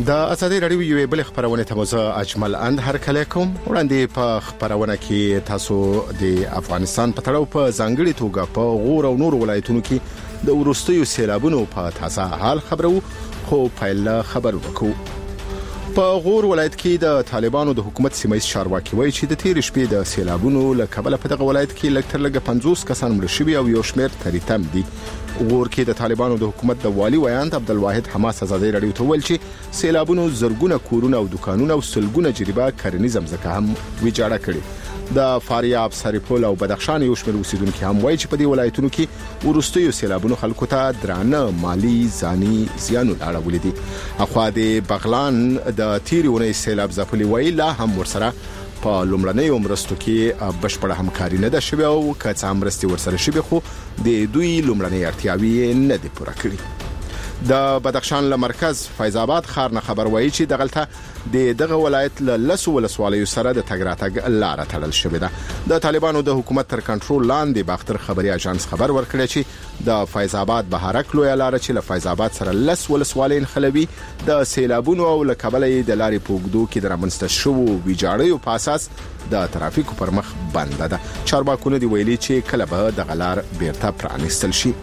د ازادي رادیو یو بل خبرونه ته مزه اجمل اند هر کله کوم وړاندې په خبرونه کې تاسو د افغانستان په تړاو په ځانګړي توګه په غور او نور ولایتونو کې د ورستیو سیلابونو په تازه حال خبرو خو پیل خبر وکړو. په غور ولایت کې د طالبانو د حکومت سیمایي چارواکي وایي چې د تیر شپې د سیلابونو له کبله په دغه ولایت کې لږ تر لږه 50 کسان مړ شوي او یو شمېر تریتم دي. غور کې د طالبانو د حکومت د والی ویاند عبدالواحد حماس ازادي رادیو ته ویل چې سیلابونو زرګونه کورونه او دکانونه او سلګونه جریبه کرنیز ځمکه هم ویجاړه کړې. د فاریاب، سرپل او بدخشان یو شمېر اوسیدونکو هم وایي چې په دې ولایتونو کې ورستیو سیلابونو خلکو ته درانه مالی ځاني زیانونه اړولې دي. اخوا د بغلان د تیرونې سیلاب ځپلي وایي لا هم ورسره په لومړنۍ مرستو کې بشپړه همکاري نه ده شوې او که څه مرستې ورسره شوې خو د دوی لومړنۍ اړتیاوې نه دي پوره کړې. د بدخشان له مرکز فیض آباد ښار نه خبر وایي چې دغلته دغه ولایت له لسو ولسوالیو سره د تګ راتګ لاره تړل شوې ده. د طالبانو د حکومت تر کنټرول لاندې باختر خبري اژانس خبر ورکړی چې د فیض آباد بهارک لوی لاره چې له فیض آباد سره لس ولسوالۍ نښلوي د سیلابونو او له کبله د لارې په اوږدو کې د رامنځته شوو ویجاړیو په اساس د ترافیکو پر مخ بنده ده. چارواکونه دی ویلي چې کله به د غلار بیرته پرانیستل شي.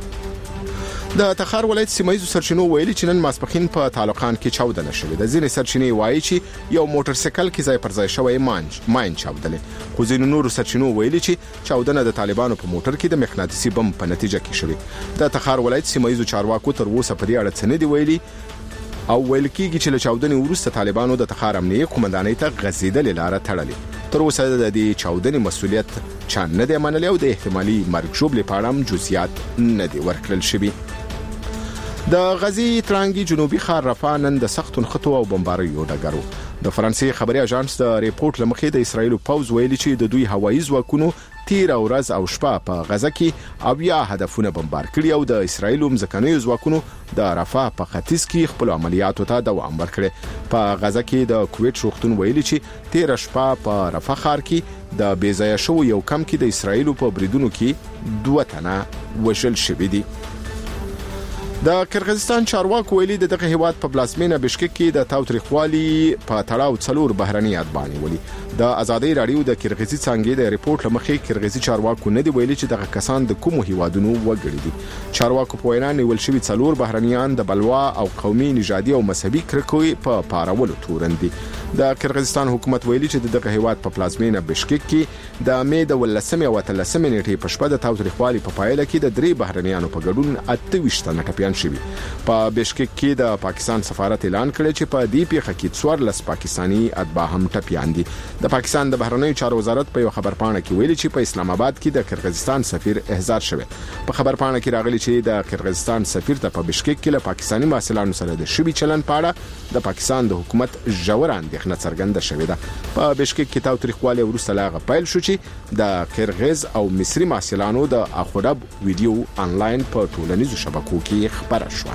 د تخار ولایت سیمایي سرچینو ویلي چې نن ماسپخین په تعلقان کې چاودنه شوې ده. ځینې سرچینې وایي چې یو موټر سایکل کې ځای پر ځای شوی ماین چاودلې، خو ځینې نور سرچینو ویلي چې چاودنه د طالبانو په موټر کې د مغناطیسي بم په نتیجه کې شوې. د تخار ولایت سیمایي چارواکو تر اوسه په دې اړه څه نه دی ویلي او ویل کېږي چې له چاودنې وروسته طالبانو د تخار امنیه قومندانۍ ته غځېدلې لاره تړلې. تر اوسه د دې چاودنې مسؤلیت چا نه دی منلی او د احتمالي مرګ ژوبلې په اړه هم جزئیات نه دي ورکړل شوي. د غزي ترانګي جنوبي ښار رفح نن د سخت نښتو او بمباریو ډګرو. د فرانسې خبري اژانس د ریپورت لمخې د اسرایل پوز ویلي چې د دوی هوایي ځواکونو تیر ورځ او شپه په غزه کې اویا هدفونه بمبار کړي او د اسرایل ځمکنیو ځواکونو د رفح په ختیځ کې خپل عملیاتو ته دوام ورکړي. په غزه کې د کویت روغتون ویلي چې تیر شپه په رفح ښار کې د بیځایه شو یو کم کې د اسرایل په بریدونو کې 2 تنه وژل شوي دي. د قرغیزستان چارواکو ویلي د دغه هیواد په پلازمینه بشکک کې د تاوتریخوالي په تړاو څلور بهرني اتباع ولي. د ازادي رادیو د قرغیزي څنګه د ریپورت لمخې قرغیزي چارواکو نه دی ویلي چې دغه کسان د کومو هیوادونو وګړي دي. چارواکو په وینا نیول شوی څلور بهرنیان د بلوا او قومي نژادي او مذهبي کرکوي په پارولو تورن دي. د قرغیزستان حکومت ویلي چې دغه هیواد په پلازمینه بشکک کې د مې د 13 او 13 نیټې په شپه د تاوتریخوالي په پایله کې د 3 بهرنیانو په ګډون 28 تنه ټپیان شوي. په بشکک کې د پاکستان سفارت اعلان کړی چې په دې پیښه کې 14 پاکستانی اتباع هم ټپیان دي. د پاکستان د بهرنیو چارو وزارت په یو خبرپاڼه کې ویلي چې په اسلام آباد کې د قرغیزستان سفیر احضار شوی. په خبرپاڼه کې راغلي چې د قرغیزستان سفیر ته په بشکک کې له پاکستانی محصلانو سره د شبي چلن پاړه د پاکستان د حکومت ژور اندېښنه څرګنده شوې ده. په بشکک کې تاوتریخوالي وروسته لاغه پیل شو چې د قرغیز او مصري محصلانو د اخورب ویډیو انلاین په ټولنیزو شبکو کې خبره شو.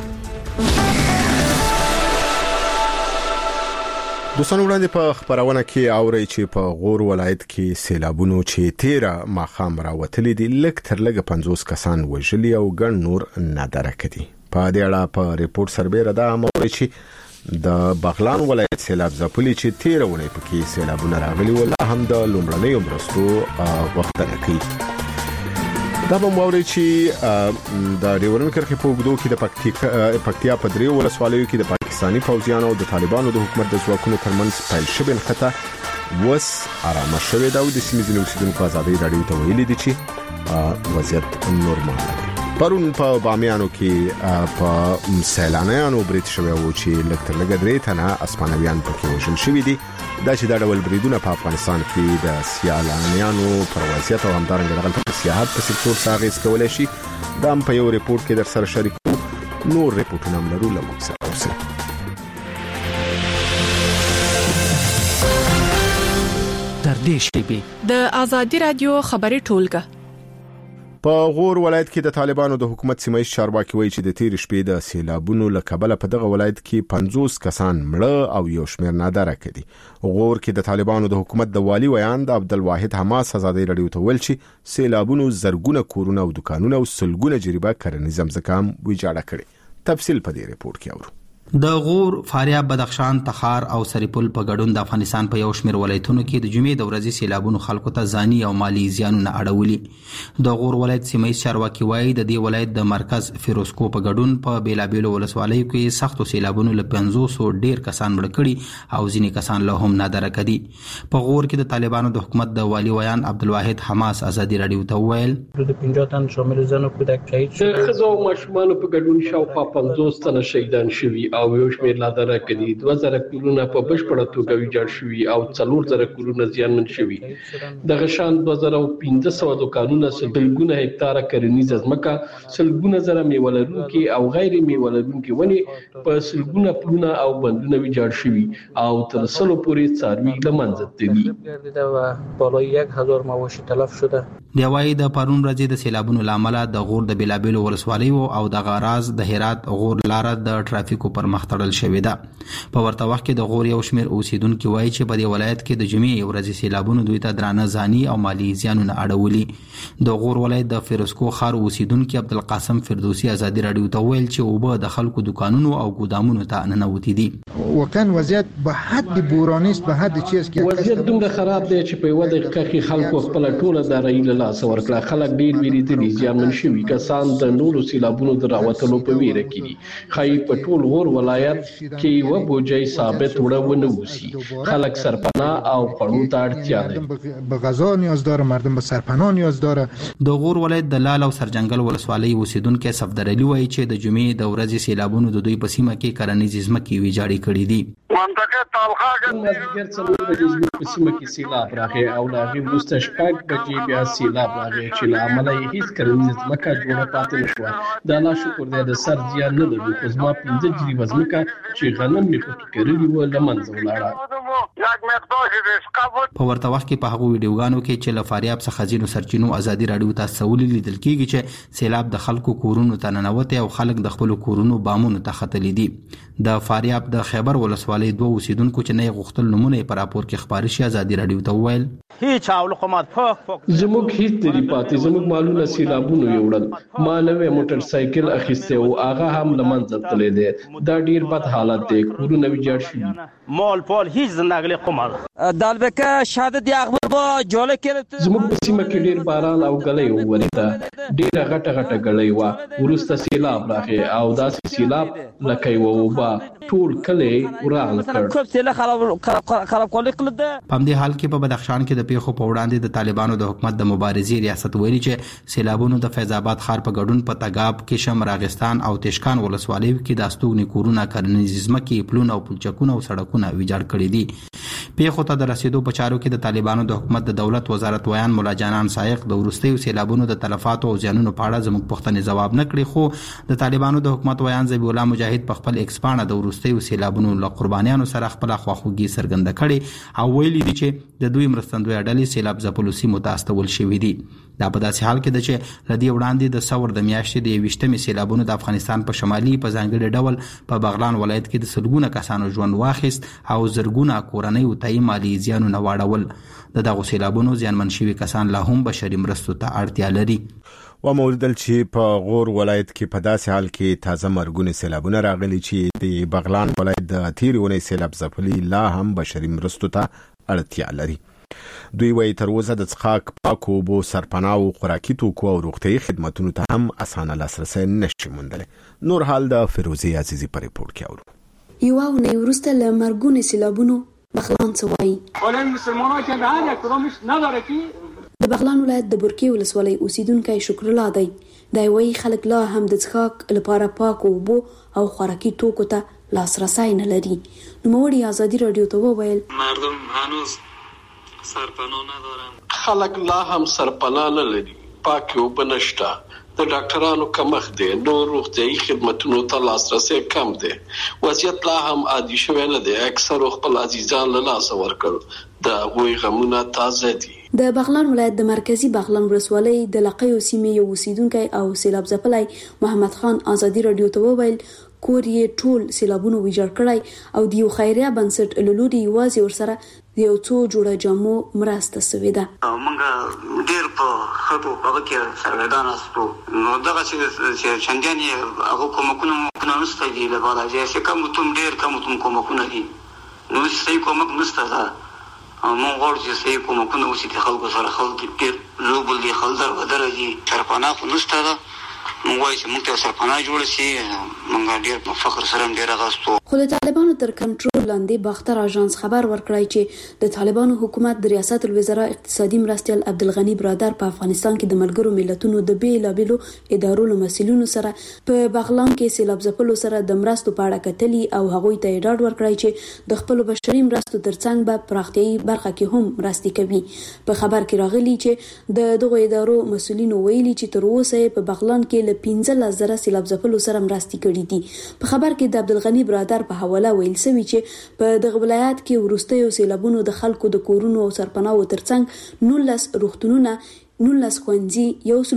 دوستان وړاندې په خبرونه کې اوري چې په غور ولایت کې سیلابونو چې 13 ماخام راوتلي دي لږ تر لږه 50 کسان وژلي او ګڼ نور نادره کړي. په دې اړه په ریپورت سربېره دا موري چې د بغلان ولایت سیلاب ځپلي چې 13 ونې پکې سیلابونه راغلي ولا هم د لومړنۍ مرستو غوښتنه کوي. دا به موري چې د ډیورن کرخي په وګړو کې د پکتیا په دریو ولسوالیو کې د پاکستانی فوجیانو او د طالبانو د حکومت د ځواکونو ترمنځ پیل شوی نښته وس آرامه شوې ده او د سیمې ځینې اوسیدونکو ازادي رادیو ته ویلي دي چې وضعیت نورمال دی. پرون په بامیانو کې په سیلانیانو برید شوی و چې لږ تر لږه 3 تنه اسپانویان پکې وژل شوي دي. دا چې دا ډول بریدونه په افغانستان کې د سیلانیانو پر وضعیت او همدارنګه د سیاحت په سکتور څخه اغېز کولی شي. دا هم په یو ریپورت کې در سره شریکو. نور ریپورتونه هم لرو له موږ سره اوسئ. تر دې شپې د ازادي رادیو خبري ټولګه. په غور ولایت کې د طالبانو د حکومت سیمایي چارواکي وایي چې د تیر شپې د سیلابونو له کبله په دغه ولایت کې 50 کسان مړه او یو شمېر نادره کړي. غور کې د طالبانو د حکومت د والی ویاند عبدالواحد حماس ازادي رادیو ته ویل چې سیلابونو زرګونه کورونه او دکانونه او سلګونه جریبه کرنیز ځمکه هم ویجاړه کړي. تفصیل په دې ریپورت کې اورو. د غور، فاریاب، بدخشان، تخار او سرپل په ګډون د افغانستان په یو شمېر ولایتونو کې د جمعې د ورځې سیلابونو خلکو ته ځاني او مالی زیانونه اړولي. د غور ولایت سیمه چارواکي وایي د دې ولایت د مرکز فیروزکو په ګډون په بیلابیلو ولسوالیو کې سختو سیلابونو له 500 ډیر کسان مړه کړي او ځینې کسان له هم نادرکه دي. په غور کې د طالبانو د حکومت د والی ویان عبدالواحد حماس ازادي رادیو ته وویل د 50 تن شامل زنو کودک شهید شول. د خزو ماشومان په ګډون شاوخوا 50 تن شهیدان شوي او یو شمېر لا درکه دي. 2000 کورونه په بشپړه توګه ویجاړ شوي او 4000 کورونه زیانمن شوي. د غشان 2500 دوکانونه سلګونه هکتاره کرنیزه ځمکه، سلګونه زره میوه لرونکي او غیر میوه لرونکي ونې په سلګونه پلونه او بندونه ویجاړ شوي او تر 100 پورې څاروي له منځه تللي و بالای 1000 مواشی تلف شده. دی وايي د پرون ورځې د سیلابونو لامل د غور د بیلابیلو ولسوالیو او د غراز د هرات غور لاره د ټرافیکو پر مخ تړل شوې ده. په ورته وخت کې د غور یو شمېر اوسیدونکو وایي چې په دې ولایت کې د جمعې ورځې سیلابونو دوی ته درانه ځاني او مالی زیانونه اړولي. د غور ولایت د فیروزکو ښار اوسیدونکو عبدالقاسم فردوسی ازادي رادیو ته ویل چې اوبه د خلکو دکانونو او ګودامونو ته ننوتې دي. وکن وضعیت به حد بورانی است، به حد چیز کې وضعیت دومره خراب دی چې په یوه دقیقه کې خلکو خپل ټوله دارایي له لاسه ورکړه. خلک ډیر ویریدلي، زیانمن شوي کسان د نورو سیلابونو د راوتلو په ویره کې دي. ښایي په ټول غور ولایت کې یوه بوجۍ ثابت وړه ونه اوسي. خلک سرپناه او خوړو ته اړتیا لري. به غذا نیاز داره، مردم به سرپناه نیاز داره. د غور ولایت د لال او سرجنګل ولسوالۍ اوسیدونکو صفدر علي وایي چې د جمعې د ورځې سیلابونو د دوی په سیمه کې کرنیزې ځمکې ویجاړې کړې دي. منطقه طالخه مازدیګر څلور بجې زموږ په سیمه کې سیلاب راغی او له هغې وروسته 6 بجې بیا سیلاب راغی چې له امله یې هېڅ کرنیزه ځمکه جوړه پاتې نه شوه. د الله شکر دی د سر زیان نه لرو، خو زما 15 جریبه ځمکه چې غنم مې پکې کرلي وو له منځه ولاړه. په ورته وخت کې په هغو ویډیوګانو کې چې له فاریاب څخه ځینو سرچینو ازادي رادیو ته استولي لیدل کېږي چې سیلاب د خلکو کورونو ته ننوتی او خلک د خپلو کورونو بامونو ته ختلي دي. د فاریاب د خیبر ولسوالۍ 2 اوسیدونکو چې نه یې غوښتل نومونه یې په راپور کې خپاره شي ازادي رادیو ته وویل زموږ هیڅ نه دي پاتې، زموږ مالونه سیلابونو یوړل. ما نوی موټر سایکل اخیستی او هغه هم له منځه تللی دی. دا ډیر بد حالت دی، کورونه ویجاړ شوي. زموږ په سیمه کې ډیر باران او ګلۍ وورېده، ډیره غټه غټه ګلۍ وه. وروسته سیلاب راغی او داسې سیلاب لکه یوه اوبه ټول کلی وران کړ. په همدې حال کې په بدخشان کې د پیښو په وړاندې د طالبانو د حکومت د مبارزې ریاست ویلي چې سیلابونو د فیض آباد ښار په ګډون په تګاب، کشم، راغستان او تشکان ولسوالیو کې د استوګنې کورونه، کرنیزې ځمکې، پلونه او پلچکونه او سړکونه ویجاړ کړي دي. پیښو ته د رسیدو په چارو کې د طالبانو د حکومت د دولت وزارت ویان مولا جانان سایق د وروستیو سیلابونو د تلفاتو او زیانونو په اړه زموږ پوښتنې ځواب نه کړي، خو د طالبانو د حکومت ویان ذبیح الله مجاهد په خپل ایکس پاڼه د وروستیو سیلابونو له قربانیانو سره خپل خواخوږي څرګنده کړي او ویلي دي چې د دوی مرستندویه ډلې سیلاب ځپلو سیمو ته استول شوي دي. دا په داسې حال کې ده چې له دې وړاندې د ثور د میاشتې د 21مې سیلابونو د افغانستان په شمالي په ځانګړي ډول په بغلان ولایت کې د سلګونه کسانو ژوند واخیست او زرګونه کورنیو ته یې مالي زیانونه واړول. د دغو سیلابونو زیانمن شوي کسان لا هم بشري مرستو ته اړتیا لري. ومولیدل چې په غور ولایت کې په داسې حال کې تازه مرګونې سیلابونه راغلي چې د بغلان ولایت د تیرې اونۍ سیلاب ځپلي لا هم بشري مرستو ته اړتیا لري. دوی وایي تر اوسه د څښاک پاکو اوبو، سرپناهو، خوراکي توکو او روغتیايي خدمتونو ته هم اسانه لاسرسی نشي موندلی. نور حال د فیروزي عزیزي په ریپورټ کې اورو. یوه اونۍ وروسته له مرګونې سیلابونو بغلان څه وایي. د بغلان ولایت د برکې ولسوالۍ اوسیدونکی شکر الله دی. دی وایي خلک لا هم د څښاک لپاره پاکو اوبو او خوراکي توکو ته لاسرسی نه لري. نوموړي ازادي رادیو ته وویل مردم هنوز سرپناه ندارن. خلک لا هم سرپناه نه لري، پاکې اوبه نشته، د ډاکټرانو کمښت دی، نور روغتیايي خدمتونو ته لاسرسی کم دی. وضعیت لا هم عادي شوی نه دی. اکثرو خپل عزیزان له لاسه ورکړل. د هغوی غمونه تازه دي. د بغلان ولایت د مرکزی بغلان ولسوالۍ د لقیو سیمې یو اوسیدونکی او سیلاب ځپلی محمد خان ازادي رادیو ته وویل کور یې ټول سیلابونو ویجاړ کړی او د یو خیریه بنسټ له لوري یوازې ورسره د یو څو جوړه جامو مرسته سوې ده. موږ ډېر په ښه په هغه کې سرګردانه شو. نو دغه چې چندانې هغه کومکونه کومکونه نشته دي له بالاجي چې کوم ډېر کوم کومکونه دي نو صحیح کومک نشته ده مونږ غواړو چې صحیح کومکونه وشي د خلکو سره خلک ډېر لوبل دي خلک ودرېږي سرپناه خو نشته ده مونږ وایو چې مونږ ته سرپناه جوړ شي مونږ ډېر په فخر سره ډېر غاستو. خو د طالبانو تر کنټرول لاندې باختر اژانس خبر ورکړی چې د طالبانو حکومت د ریاست الوزرا اقتصادي مرستیال عبدالغنی برادر په افغانستان کې د ملګرو ملتونو د بیلابیلو ادارو له مسؤلینو سره په بغلان کې سیلاب ځپلو سره د مرستو په اړه کتلي او هغوی ته ډاډ ورکړی چې د خپل بشري مرستو ترڅنګ به پراختیايي برخه کې هم مرستې کوي. په خبر کې راغلي چې د دغو ادارو مسؤلینو ویلي چې تر اوسه په بغلان کې له 15,000 سیلاب ځپلو سره مرستې کړې دي. په خبر کې د عبدالغنی برادر په حواله ویل شوی چې په دغه ولایت کې وروستیو سیلابونو د خلکو د کورونو او سرپناهو ترڅنګ 19 روغتونونه 19 ښوونځي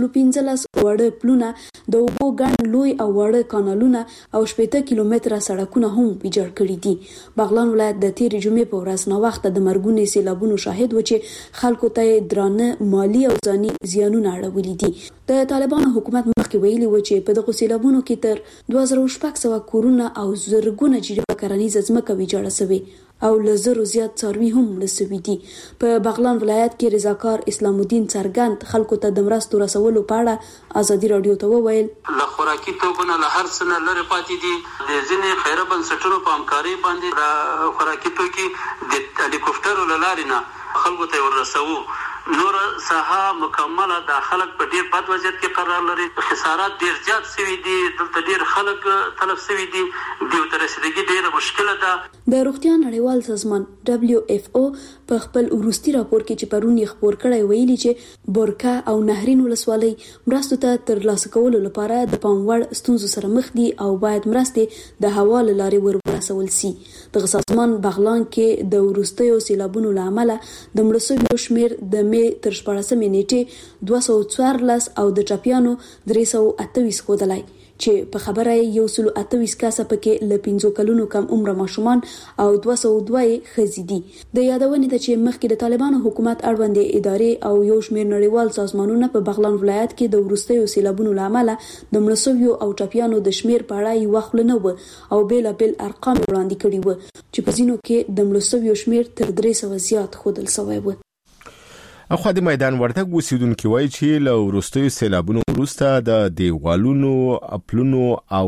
115 وړه پلونه د اوبو ګڼ لوی او وړه کانالونه او 80 کیلومتره سړکونه هم ویجاړ کړي دي. بغلان ولایت د تیر جمعې په ورځ نو وخت د مرګونې سیلابونو شاهد و چې خلکو ته درانه مالی او ځاني زیانونه اړولي دي. د طالبانو حکومت مخکې ویلي و چې په دغه سیلابونو کې تر 2600 کورونه او زرګونه جریبه کرنیزه ځمکه ویجاړه شوې او لزرو زیات څاروي هم لسوي دي. په بغلان ولایت کې رضاکار اسلام الدین څرګند خلکو ته د مرستو رسولو په اړه ازادي رادیو ته وویل له خوراکي توکو نه له هر څه نه لرې پاتې دي. د ځینې خیره بنسټونو په همکارۍ باندې د خوراکي توکي د هلیکوپټرو له لارې نه خلکو ته ورسوو. نور ساحه مکمله د خلک په ډیر بد وضعیت کې قرار لري. خسارات ډیر زیات شوي دي. دلته ډیر خلک تلف شوي دي. دیو ته رسیدګي ډیره مشکله ده. د روغتیا نړیوال سازمان WHO په خپل وروستي راپور کې چې پرون یې خپور کړی ویلي چې بورکا او نهرین ولسوالۍ مرستو ته ترلاسه کولو لپاره د پام وړ ستونزو سره مخ دي او باید مرستې د هوا له لارې ورسول شي. دغه سازمان بغلان کې د وروستیو سیلابونو له امله د مړو شویو شمېر د تر 14 نیټې 214 او د ټاپیانو 328 ښودلی چې په خبره 128 کسه پکې له 15 کلونو کم عمر ماشومان او 202 ښځې دي. د یادونې ده چې مخکې د طالبانو حکومت اړوندې ادارې او یو شمېر نړیوال سازمانونه په بغلان ولایت کې د وروستیو سیلابونو له امله د مړو شویو او ټاپیانو د شمېر په اړه یوه خوله نه وه او بېلابېل ارقام وړاندې کړي وو چې په ځینو کې د مړو شویو شمېر تر 300 زیات ښودل شوی و. اخوا د میدان وردګ اوسیدونکو وایي چې له وروستیو سیلابونو وروسته د دیوالونو خپلونو او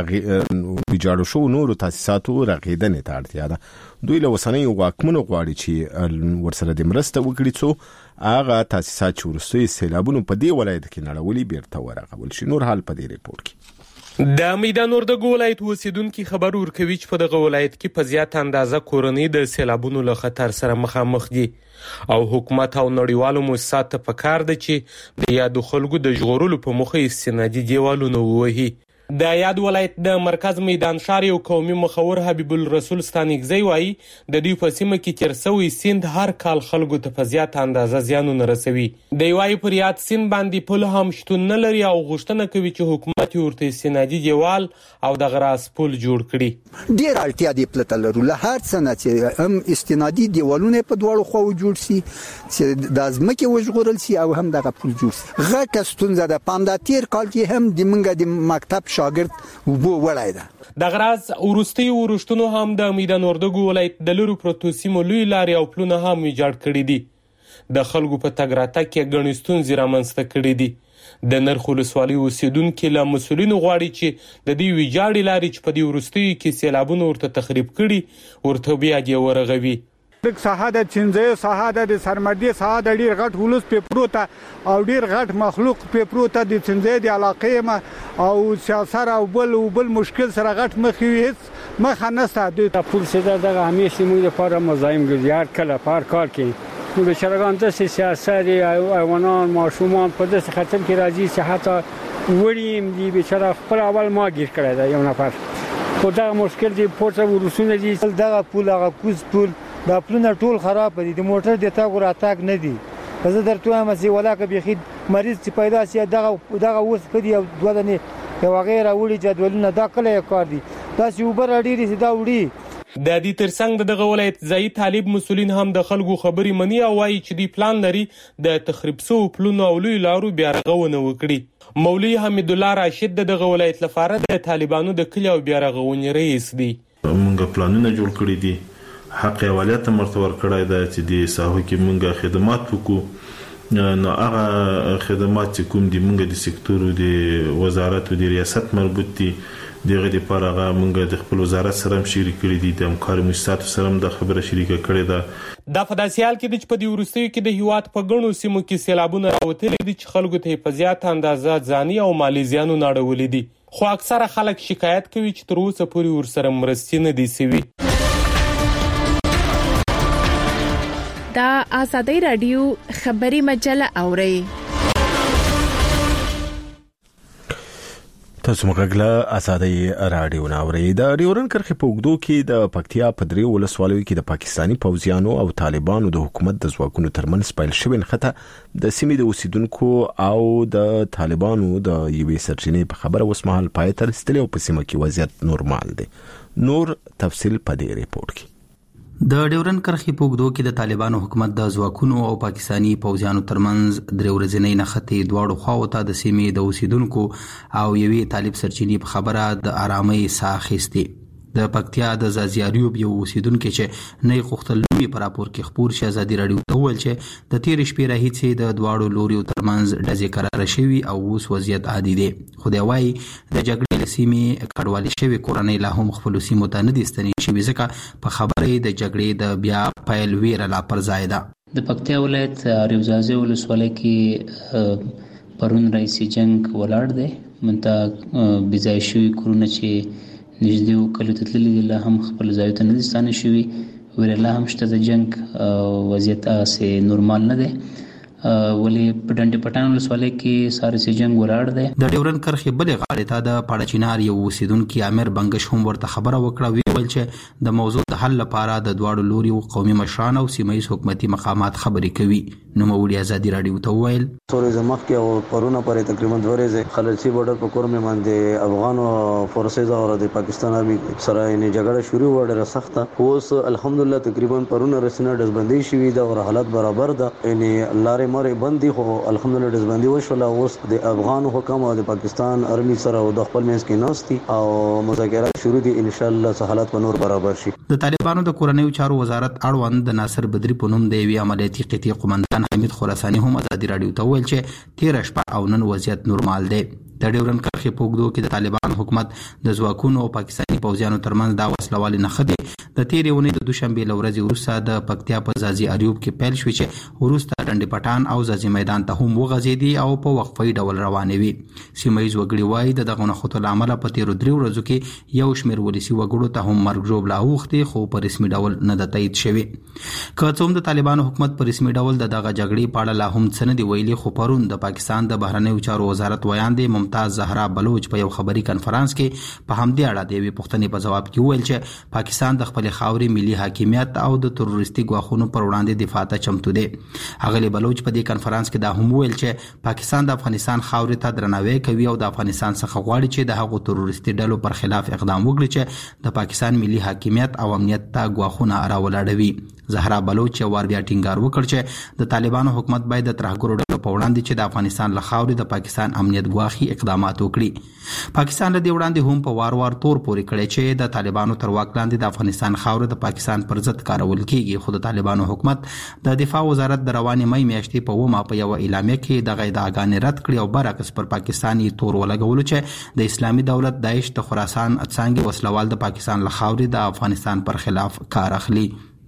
ویجاړو شوو نورو تاسیساتو رغیدنې ته اړتیا ده. دوی له اوسنیو واکمنو غواړي چې ورسره د مرسته وکړي څو هغه تاسیسات چې وروستیو سیلابونو په دې ولایت کې نړولي بیرته ورغول شي. نور حال په دې ریپورت کې د میدان وردګ ولایت اوسیدونکو خبر ورکوي چې په دغه ولایت کې په زیات اندازه کورنۍ د سیلابونو له خطر سره مخامخ دي او حکومت او نړیوالو مؤسساتو په کار دي چې د یادو خلکو د ژغورلو په موخه استنادي دیوالونه ووهي. د یاد ولایت د مرکز میدان شهر یو قومي مخور حبیب الرسول ستانګزی وایي د دوی په سیمه کې تیر شوی سیند هر کال خلکو ته په زیات اندازه زیانونه رسوي. د وایي پر یاد سیند باندې پل هم شتون نه لري او غوښتنه کوي چې حکومت ورته استنادي دیوال او د غراس پل جوړ کړي. ډیر اړتیا دی پلته لرو له هر څه نه چې هم استنادي دیوالونه په دواړو خواو جوړ شي چې د ځمکې وژغورل شي او هم دغه پل جوړ شي. غټه ستونزه ده. پام د تیر کال کې هم د منګه د مکتب شاګرد وبو وړای ده. د غراز ورستي ورشتونو هم د میدان وردګ ولایت د لورو پروتوسیمو لوی لارې او پلونه هم ویجاړ کړي دي. د خلکو په تګ راتګ کې ګڼې ستونزې رامنځته کړي دي. د نرخ ولسوالۍ اوسیدونکو له مسؤلینو غواړي چې د دې ویجاړې لارې چې په دې وروستیو کې سیلابونه ورته تخریب کړي ورته بیا دې ورغوي. د ساحه د چنځي ساحه د سرمدي ساحه د ډیر غټ ولوس په پروته او ډیر غټ مخلوق په پروته د چنځي د علاقې ما او سیاست او بل مشکل سره غټ مخې هیڅ مخه نسته. د پول سره د همیشه موږ لپاره مزایم ګزار کله پر کار کې نو بشرګان د سیاست او ایوانان ماشومان په دې خاطر کې راځي چې حتی وړیم دی بشره خپل اول ما گیر کړی دا یو نفر خو دا مشکل دی پورته ورسونه دي دغه پول هغه کوز پول دا پلونه ټول خراب دي. د موټر د تاګ ور اتاګ نه دي. زه درته وایم چې ولاکه بيخي مریض چې پیدا شي دغه اوس کدي او دوه نه یو غیر اوړي جدولونه دا کله کار دي. دا چې اوبر اړيري دا وړي د دې ترڅنګ دغه ولایت ځایي طالب مسؤلین هم د خلکو خبرې مني او وایي چې دوی پلان لري د تخریب شوو پلونو او لویو لارو بیا رغونه وکړي. مولوي حمید الله راشد دغه ولایت لپاره د طالبانو د کلي او بیا رغونې رئیس دی. موږ پلانونه جوړ کړي دي، حق اولادت مرتور کړی دی چې د ساحو کې موږ خدمات وکړو. نو هغه خدمات چې کوم دي موږ د سکتور د وزارت او د ریاست مربوط دي، دغه لپاره هغه موږ د خپل وزارت سره هم شریک کړي دي، د همکاري مؤسساتو سره هم د خبره شریکه کړې ده. دا په داسې حال کې د چې په دې وروستیو کې د هیواد په ګڼو سیمو کې سیلابونه راوتلي دي چې خلکو ته په زیات اندازه ځاني او مالي زیانونه اړولي دي، خو اکثره خلک شکایت کوي چې تر اوسه پورې ورسره مرستې نه دي سوي. دا آزادی رادیو خبری مجله اوري. تاسو مګله آزادی رادیو ناوړي. د ډیورن کرښې په اوږدو کې د پکتیا په درې ولسوالیو کې د پاکستانی پوځیانو او طالبانو د حکومت د ځواکونو ترمنځ پیل شوې نښته د سیمې د اوسیدونکو او د طالبانو د یوې سرچینې په خبره وسمحل پای ته رسیدلی او په سیمه کې وضعیت نورمال دی. نور تفصیل په دې ریپورت کې. د ډیورن کرښې په اوږدو کې د طالبانو حکومت د ځواکونو او پاکستانی پوځیانو ترمنځ درې ورځنۍ نښتې دواړو خواو ته د سیمې د اوسیدونکو او یوې طالب سرچینې په خبره د آرامۍ ساه اخیستې. د پکتیا د زازیاریوب یو اوسیدونکو چې نه غوښتل لومړی په راپور کې خبر شي آزادي رادیو ته وویل چې د تیر شپې راهیسې د دواړو لوريو ترمنځ ډزې قرار شوي او اوس وضعیت عادي دی. خو دی وايي د جګړې سیمې کډوالي شوي کورنۍ لا هم خپل سیمو ته نه دي ستنې شوي ځکه په خبرې د جګړې د بیا پیل ویره لا پر ځای ده. د پکتیا ولایت ریوزازي ولسوالۍ کې پرون رئیسي جنگ ولاړ دی. منته بځای شوي کورونه چې نږدې کلو ته تللي دي لا هم خپل ځایو ته نه دي ستانه شوي، ویره لا هم شته د جنگ وضعیت هسې نورمال نه دی. ولې په ډنډ پټان ولسوالۍ کې سارسي جنگ ولاړ دی. د ډیورن کرښې بلې غاړې ته د پاړچینار یو اوسیدونکي عامر بنگش هم ورته خبره وکړه، ویل چې د موضوع د حل لپاره د دواړو لوريو قومي مشران او سیمایي حکومتي مقامات خبرې کوي. نو مولوي آزادي رادیو ته ویل څو زمخ کې او پرونه پرې تقریبا 2 ورځې خلصي بورډر په کور مې باندې افغان فورسز او د پاکستان آرمي سره یې جګړه شروع وړه سخته. اوس الحمدلله تقریبا پرونه رسنه دزبندي شوې ده او حالت برابر ده، یعنی لارې مارې بندي خو الحمدلله دزبندي وشوله. اوس د افغان حکام او د پاکستان آرمي سره د خپل منځ کې نوستي او مذاکرات شروع دي، ان شاء الله حالات په نور برابر شي. د طالبانو د کورنیو چارو وزارت اړوند د ناصر بدری په نوم د یوې عملیاتي قطعې قومندان حمید خراساني هم آزادي رادیو ته ویل چې تیر شپه او نن وضعیت نورمال دی. د ډیورن کرښې په اوږدو کې د طالبان حکومت د ځواکونو او پاکستاني پوځیانو ترمنځ دا وسلوالې نښتې د تیرې اونۍ د دوشنبې له ورځې وروسته د پکتیا په زازي اریوب کې پیل شوې چې وروسته ډنډ پټان او زازي میدان ته هم وغځېدې او په وقفي ډول روانې وي. سیمایي وګړي وایي د دغه نښتو له امله په تیرو 3 ورځو کې یو شمېر ولسي وګړو ته هم مرګ ژوبله اوښتې، خو په رسمي ډول نه ده تایید شوې. که څه هم د طالبانو حکومت په رسمي ډول د دغه جګړې په اړه لا هم څه نه دي ویلي، خو پرون د پاکستان د بهرنیو چارو وزارت ویاندې ممتاز زهرا بلوچ په یو خبري کانفرنس کې په همدې اړه د یوې پوښتنې په جواب کې ویل چې پاکستان د خپل خاورې ملي حاکمیت او د تروریستي ګواښونو پر وړاندې دفاع ته چمتو دی. اغلی بلوچ په دې کانفرنس کې دا هم ویل چې پاکستان د افغانستان خاورې ته درناوی کوي او د افغانستان څخه غواړي چې د هغو تروریستي ډلو پر خلاف اقدام وکړي چې د پاکستان ملي حاکمیت او امنیت ته ګواښونه راولاړوي. زهرا بلوچ وار بیا ټینګار وکړ چې د طالبانو حکومت باید د ترهګرو ډلو په وړاندې چې د افغانستان له خاورې د پاکستان امنیت ګواښي اقدامات وکړي. پاکستان له دې وړاندې هم په وار تور پورې کړی چې د طالبانو تر واک لاندې د افغانستان خاوره د پاکستان پر ضد کارول کیږي، خو د طالبانو حکومت د دفاع وزارت د روانې مې میاشتې په ومه په یو اعلامیه کې د ادعاګانې رد کړې او برعکس پر پاکستان یې تور ولګولو چې د اسلامي دولت داعش د خراسان څانګې وسلوال د پاکستان له خاورې د افغانستان پر خلاف کار اخلي.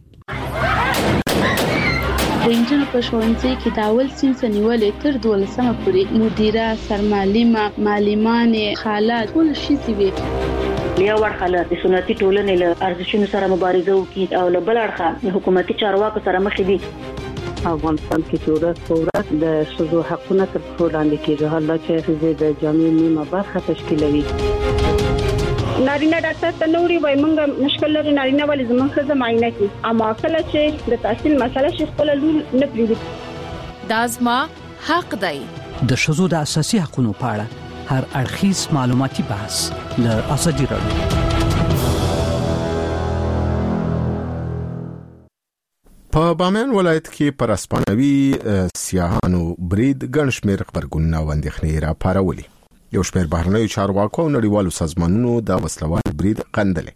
د انجن په ښوونځي کې د اول صنف نیولې تر 12مه پورې مدیره، سرمعلمه، معلمانې، خاله ټول شي وي. یو ورخه د سنتي ټولنې له ارزښتونو سره مبارزه وکړي او له بل اړخه حکومتي چارواکو سره مخ دي. افغانستان کې ورځ د ښځو حقونه تر پښو لاندې کېږي، حالا چې ښځې د جامعې نیمه برخه تشکیلوي. نارینه ډاکټر ته نوري وای مونږ مشکل لري، نارینه ولې زموږ ښځه معاینه کوي، اما کله چې د تحصیل مسله شي خپل لور نه پریږدي. دا زما حق دی. د ښځو د اساسي حقوقو په اړه هر اړخیز معلوماتي بحث له آزادي رادیو. په بامیان ولایت کې پر اسپانوي سیاحانو برید ګڼ شمېر خبرګونونه او اندېښنې راپارولې. یو شمېر بهرنیو چارواکو او نړیوالو سازمانونو د وسلوال برید غندلې.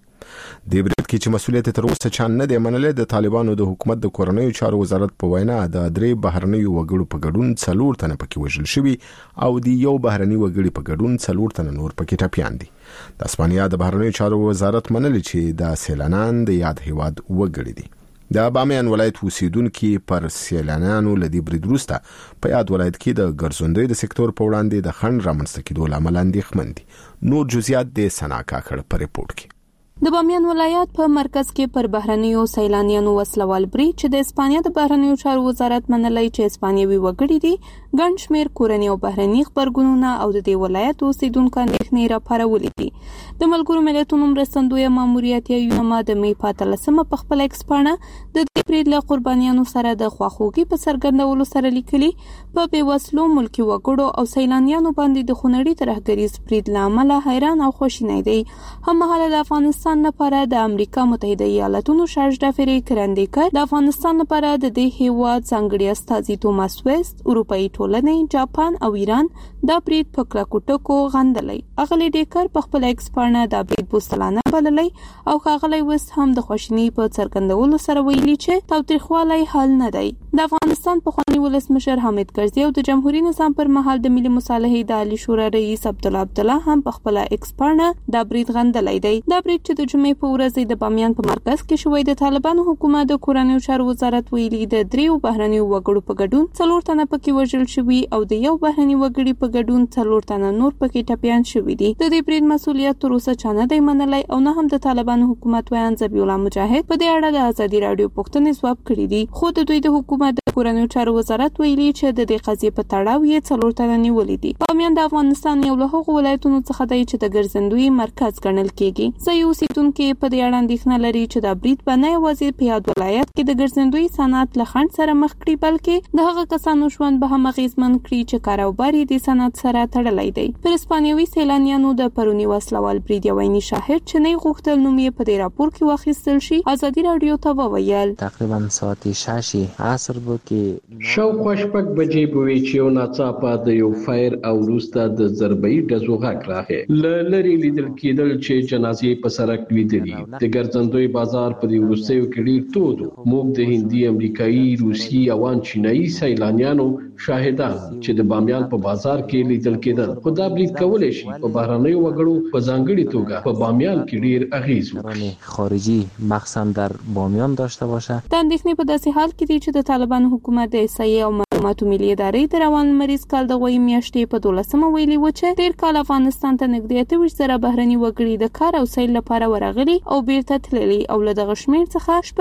د برید کې چې مسؤلیت تر اوسه چا نه دی منلی، د طالبانو د حکومت د کورنیو چارو وزارت په وینا د 3 بهرنیو وګړو په ګډون 4 تنه پکې وژل شوي او د یو بهرني وګړي په ګډون 4 تنه نور پکې ټپیان دي. د اسپانیا د بهرنیو چارو وزارت منلی چې د سیلانان د یاد هیواد وګړي دي. د بامیان ولایت اوسیدونکو پر سیلانیانو لدی برید وروسته په یاد ولایت کې د ګرځندوی د سکتور په وړاندې د خنډ رامنځته کېدو لامل اندېښمن دي. نور جزئیات د سنا کاکړ په ریپورت کې. د بامیان ولایت په مرکز کې پر بهرنیو سیلانیانو وسلوال برید چې د اسپانیا د بهرنیو چارو وزارت منلای چې اسپانیوي وګړي دي ګڼ شمېر کورني او بهرني خبرګونونه او د دې ولایت اوسیدونکو اندېښنې راپارولې دي. د ملګرو ملتونو مرستندوی ماموریت یونما د می په 13 په خپل ایکس پاڼه د دې برید له قربانیانو سره د خواخوږي په څرګندولو سره لیکلي په بیوسلو ملکی وګړو او سیلانیانو باندې د خونړي ترهګریز برید لامل حیران او خوشینه دي. هممهاله د افغانستان لپاره د امریکا متحده ایالاتونو شارژ ډافری کرندیکر د افغانستان لپاره د دې هیواد څنګهړي استاذي توماس ویست اروپאי ټولنې جاپان او ایران دا برید په کلکوټکو غندلې. اغلی ډیکر په خپل ایکس پاڼه دا برید بوستلانه بللې او اغلی ویست هم د خوشنی په څرګندولو سره ویلي چې تاوتریخوالی حل نه دی. د افغانستان په خواني ولسمشر حامد کرزي او د جمهوریت نظام پر مهال د ملي مصالحې د عالی شورا رئیس عبدالله هم په خپل ایکس پاڼه دا برید غندلې دی. دا برید چې د جمعې په ورځ د بامیان په مرکز کې شوی د طالبانو حکومت د کورنیو چارو وزارت ویلي د 3 بهرنیو وګړو په ګډون 4 تنه پکې وژل شوي او د یو بهرني وګړي په ګډون 4 تنه نور پکې ټپیان شوي دي. د دې برید مسؤلیت تر اوسه چا نه دی منلی او نه هم د طالبانو حکومت ویان ذبیح الله مجاهد په دې اړه د ازادي رادیو پوښتنې ځواب کړی دي. خو د دوی د حکومت د کورنیو چارو وزارت ویلي چې د دې قضیې په تړاو یې 4 تنه نیولې دي. بامیان د افغانستان یو له هغو ولایتونو څخه دی چې د ګرځندوی مرکز ګڼل کېږي. ځای اوسیدونکو په دې اړه اندېښنه لري چې دا برید به نه یوازې په یاد ولایت کې د ګرځندوی صنعت له خنډ سره مخ کړي بلکې د هغه کسانو ژوند به هم اغېزمن کړي چې کاروبار یې د صنعت سره تړلی دی. پر اسپانیوي سیلانیانو د پرونی وسلوال برید یو عیني شاهد چې نه غوښتل نوم یې په دې راپور کې واخیستل شي ازادي رادیو ته وویل. تقریبا ساعت 6 عصر بود کې شاوخوا شپږ بجې به وي چې یو ناڅاپه د یو فایر او وروسته د ضربه‌ای ډزو غږ راغی. لری لیدل کېدل چې جنازې په سړک لیدلې. د ګرځندوی بازار په دې وروستیو کې ډېر تود. موږ د هندي، امریکایي، روسي او چینایي سیلانیانو شاهدان چې د بامیان په بازار کې لیدل کېدل. خو دا برید کولای شي په بهرنیو وګړو په ځانګړي توګه په بامیان کې ډېر اغیز وکړي. خارجي مخصوصا در بامیان داشته باشه. د اندېښنې په داسې حال کې دی چې د طالبانو حکومت د احصایې او معلوماتو ملي ادارې د روان مریض کال د غوي میاشتې په 12 ویلي و چې تیر کال افغانستان ته نږدې 28,000 بهرني وګړي د کار او سیل لپاره ورغلي او بیرته تللي او له دغه شمېر څخه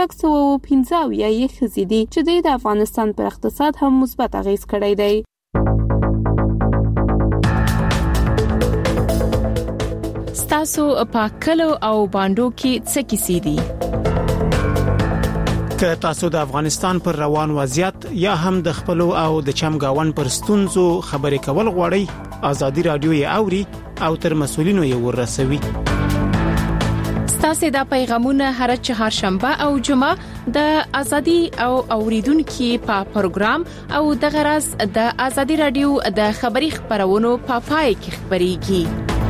615 یې ښځې دي چې د افغانستان پر اقتصاد هم مثبت اغیز کړی دی. ستاسو په کلو او باندو کې څه کیسې دي؟ که تاسو د افغانستان پر روان وضعیت یا هم د خپل او د چمګاون پر ستونزو خبرې کول غواړئ، ازادي رادیو یې اوري او تر مسولینو یې ورسوي. ستاسو د پیغامونه هر چهارشنبه او جمعه د ازادي او اوریدونکو په پروګرام او د غرض د ازادي رادیو د خبري خبرونو په پای کې خبريږي.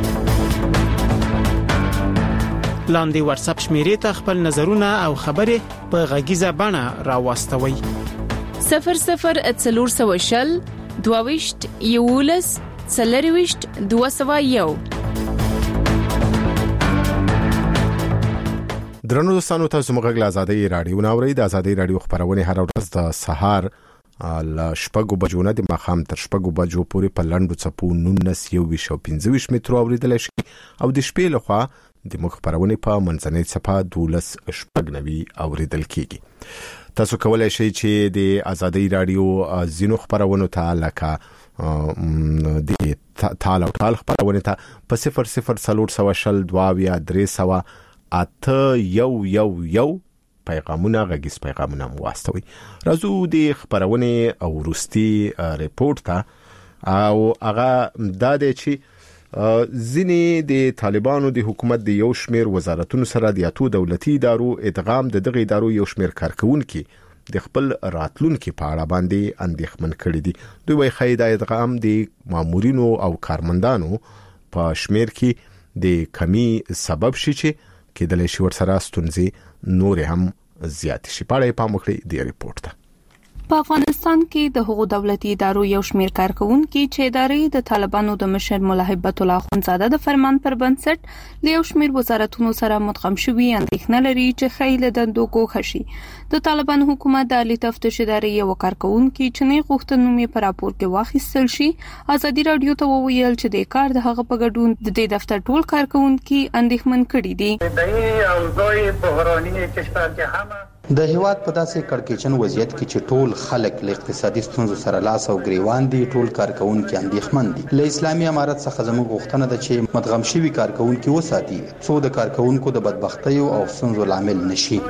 لاندې واتس اپ شمیرې ته خپل نظرونه او خبرې په غږیزه بڼه راوستوي. 0040 22 یولس 40 201. درنو دوستانو، تاسو موږ له ازادي رادیو ناوړی د ازادي رادیو خبرونه هر ورځ د سهار ل شپږو بجو نه د ماخام تر شپږو بجو پورې په لنډو چپو 19 مترو اوریدل شي او د شپې لخوا د موږ خبرونه په منځنۍ صفه 12 اوریدل کیږي. تاسو کولای شئ چې د ازادي رادیو زینو خبرونه ته لکه د تال او تال خبرونه ته په 00 22 300 811 پیغامونه غږیز پیغامونه واستوي. راځو د خبرونه او روستي ریپورت ته او هغه دا دی چې ځینې د طالبانو د حکومت د یو شمیر وزارتونو سره د اتو دولتي ادارو ادغام د دغه ادارو یو شمیر کارکونکو د خپل راتلونکو په اړه باندې اندېښمن کړي دي. دوی وايي خیدا ادغام د مامورینو او کارمندانو په شمیر کې د کمی سبب شي چې کېدلی شي ورسره ستونزې نور هم زیات شي. پاړې پام وکړئ د ریپورت ته. په افغانستان کې د حقوق دولتي ادارو یو شمېر کارکونکو چې ادارې د طالبانو د مشر مولا هیبت الله اخوندزاده د فرمان پر بنسټ له یو شمېر وزارتونو سره مدغم شوي اندېښنه لري چې خیل دندو ګوښه شي. د طالبان حکومت د عالی تفتیش ادارې یو کارکونکو چې نه غوښتنومي پر راپور کې واخیستل شي ازادي رادیو ته وویل چې د کار د هغه په ګډون د دې دفتر ټول کارکونکو اندېښمن کړي دي. د هیواد په داسې کړکېچن وضعیت کې چې ټول خلک له اقتصادي ستونزو سره لاس او ګریوان دي، ټول کارکونکو اندېښمن دي. له اسلامي امارت څخه زموږ غوښتنه ده چې مدغم شوي کارکونکو وساتي څو د کارکونکو د بدبختۍ او ستونزو لامل نشي.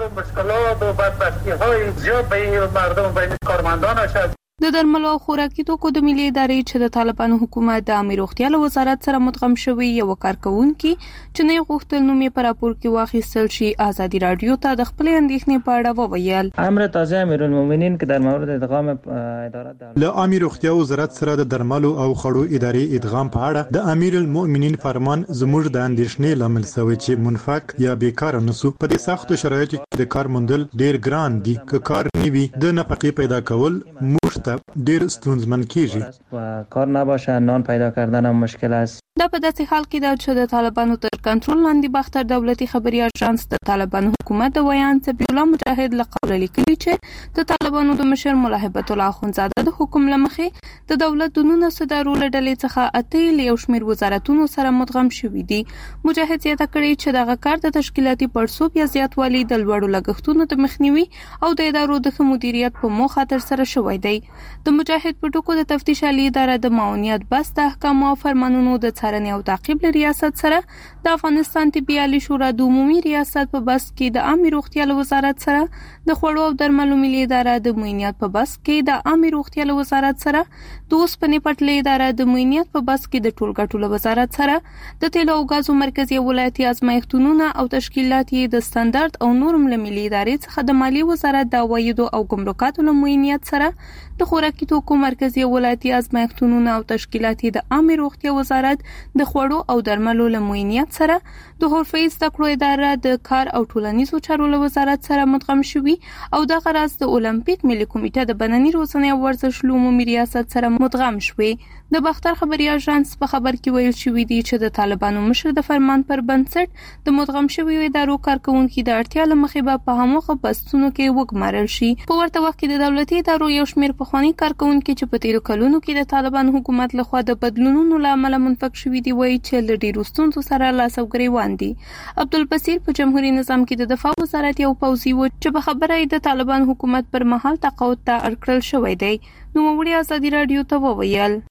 د درملو او خوراکي توکو د ملي ادارې چې د طالبانو حکومت د عامه روغتیا له وزارت سره مدغم شوی یو کارکونکو چې نه غوښتل نومي پر راپور کې واخیستل شي ازادي رادیو ته د خپل اندېښنې په اړه وویل. امر تازه امیرالمؤمنین که در مورد ادغام اداره له عامه روغتیا وزارت سره د درملو او خړو ادارې ادغام په اړه د امیرالمؤمنین فرمان زموږ د اندېښنې لامل شوی چې منفق یا بیکاره نسو. په دې سختو شرایطو کې د کار موندل ډیر ګران دي. که کار نیوي د نفقې پیدا کول موږ ډیر ستونزمن کیږي و کار نباشه نان پیدا کردن هم مشکل است. دا په داسې حال کې ده چې د طالبانو تر کنټرول لاندې باختر دولتي خبري اژانس د طالبانو حکومت د ویان سبی الله مجاهد له قوله لیکلي چې د طالبانو د مشر مولا هیبت الله اخوندزاده د حکم لمخې د دولت د 19 ادارو له ډلې څخه اته له یو شمېر وزارتونو سره مدغم شوي دي. مجاهد زیاته کړې چې دغه کار د تشکیلاتي پړسوب یا زیاتوالي د لوړو لګښتونو د مخنیوي او د ادارو د مدیریت په موخه تر سره شوی دی. د مجاهد په ټکو د تفتیش عالی اداره د معاونیت بس د احکام او فرمانونو د څارنې او تعقیب له ریاست سره د افغانستان طبي عالی شورا د عمومي ریاست په بس کې د عامه روغتیا له وزارت سره د خوړو او درملو ملي اداره د معاونیت په بس کې د عامه روغتیا له وزارت سره د اوسپنې پټلۍ اداره د معاونیت په بس کې د ټولګټو له وزارت سره د تیلو او غازو مرکزی ولایتي ازمایښتونو او تشکیلات د استاندارد او نورم له ملي ادارې څخه د مالی وزارت د عوایدو او ګمرکاتو له معاونیت سره د خوراکي توکو مرکزی ولایتي ازمایښتونو او تشکیلات د عامه روغتیا وزارت د خوړو او درملو له معاونیت سره د حرفي زده کړو اداره د کار او ټولنیزو چارو له وزارت سره مدغم شوي او د غرض د اولمپیک ملي کمیټه د بدني روزنې او ورزش عمومي ریاست سره مدغم شوي. د باختر خبري اژانس په خبر کې ویل شوی دی چې د طالبانو مشر د فرمان پر بنسټ د مدغم شوي ادارو کارکونکو د اړتیا لمخې به په هماغه بستونو کې وګمارل شي. په ورته وخت کې د دولتي ادارو یو شمېر پخوانی کارکونکو چې په تیرو کلونو کې د طالبان حکومت لخوا د بدلونونو لامل منفق شوي دی وایي چې له ډیرو ستونزو سره لاس او ګریوان دي. عبدالبصیر په جمهوریت نظام کې د دفاع وزارت یو پوځي و چې په خبره د طالبان حکومت پر مهال تقاعد ته اړکړل شوی دی. نو وړي ازادي رادیو ته وویل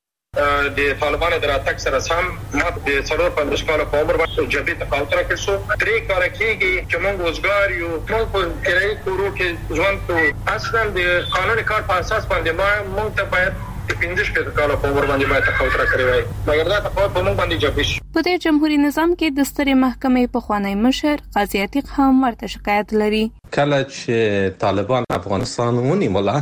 د طالبانو د راتګ سره سم ما د 45 کال په عمر باندې جبهه تقاعد راکړ شو. درې کار کېږي چې موږ وزګار یو موږ په کرایي کورو کې ژوند کوو. اصلا د قانوني کار په اساس باندې موږ ته باید 15 کال په عمر باندې باید تقاعد راکړی وای، مګر دا تقاعد په موږ باندې جبهه شو. په دې جمهوریت نظام کې د سترې محکمې په خوانی مشر قاضي عتیق هم ورته شکایت لري. کله چې طالبان افغانستان ونیوله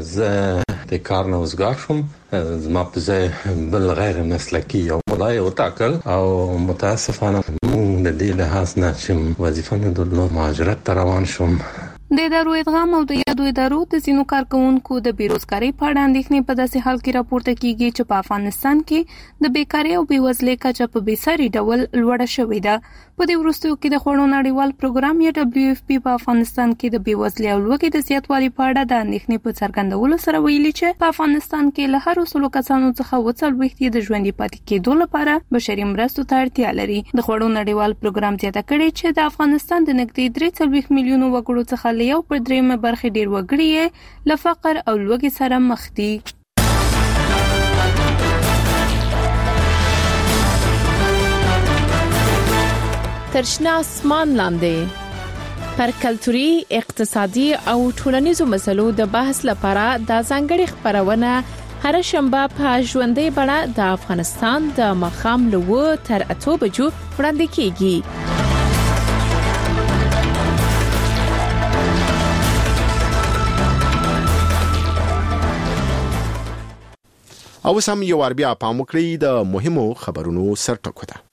زه د کار نه وزګار شوم. زما په ځای بل غیر مسلکي یو ملای وټاکل او متاسفانه موږ د دې لحاظ نه چې وظیفه نه درلوده مهاجرت ته روان شوم. د ادارو ادغام او د یادو ادارو د ځینو کارکونکو د بیروزګاری په اړه اندېښنې په داسې حال کې راپورته کیږي چې په افغانستان کې د بیکاری او بیوزلۍ کچه په بېساري ډول لوړه شوې ده. په دې وروستیو کې د خوړو نړیوال پروګرام یا WFP په افغانستان کې د بیوزلۍ او لوږې د زیاتوالي په اړه د اندېښنې په څرګندولو سره ویلي چې په افغانستان کې له هر 100 کسانو څخه 40 د ژوندۍ پاتې کېدو لپاره بشري مرستو ته اړتیا لري. د خوړو نړیوال پروګرام زیاته کړې چې د افغانستان د نږدې 43 میلیونو وګړو څخه له یو پر درېمه برخه ډیر وګړي له فقر او لوږې سره مخ دي. ترشنا اسمان لاندې پر کلتوري، اقتصادي او ټولنیزو مسلو د بحث لپاره د ځانګړي خبرونه هر شنبه په ژوندۍ بڼه د افغانستان د مخام له 8 تر 8 بجو وړاندې کیږي. او سم یو بیا پام وکړئ د مهمو خبرونو سرټکو ته.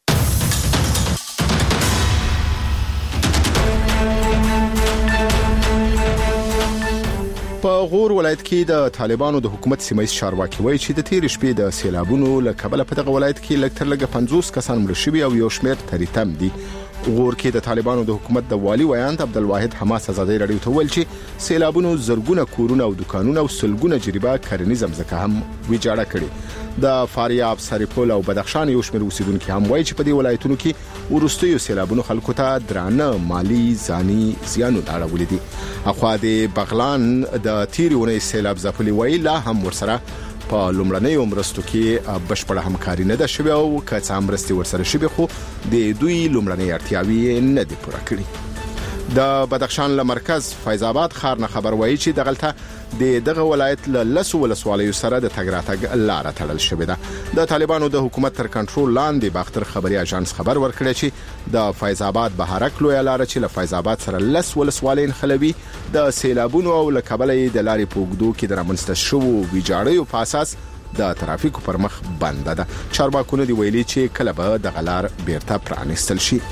په غور ولایت کې د طالبانو د حکومت سیمایي چارواکي وایي چې د تیر شپې د سیلابونو له کبله په دغه ولایت کې لږ تر لږه 50 کسان مړ شوي او یو شمېر تریتم دي. غور کې د طالبانو د حکومت د والی ویاند عبدالواحد حماس ازادي رادیو ته ویل چې سیلابونو زرګونه کورونه او دکانونه او سلګونه جریبه کرنیز ځمکه هم ویجاړه کړې. د فاریاب، سرپل او بدخشان یو شمېر اوسیدونکو هم وایي چې په دې ولایتونو کې ورستیو سیلابونو خلکو ته درانه مالی ځاني زیانونه اړولې دي. اخوا د بغلان د تیرونې سیلاب ځپلي وایي لا هم ورسره په لومړنۍ مرستو کې بشپړه همکاري نه ده شوې او که څه مرستې ورسره شوې خو د دوی لومړنۍ اړتیاوې نه دي پوره کړې. د بدخشان له مرکز فیض آباد ښار نه خبر وایي چې دغلته دغه ولایت له لسو ولسوالیو سره د تګ راتګ لاره تړل شوې ده. د طالبانو د حکومت تر کنټرول لاندې باختر خبري اژانس خبر ورکړی چې د فیض آباد بهارک لوی لاره چې له فیض آباد سره لس ولسوالۍ نښلوي د سیلابونو او له کبله د لارې په اوږدو کې د رامنځته شوو ویجاړیو په اساس د ترافیکو پر مخ بنده ده. چارواکو دی ویلي چې کله به د غلار بیرته پرانیستل شي.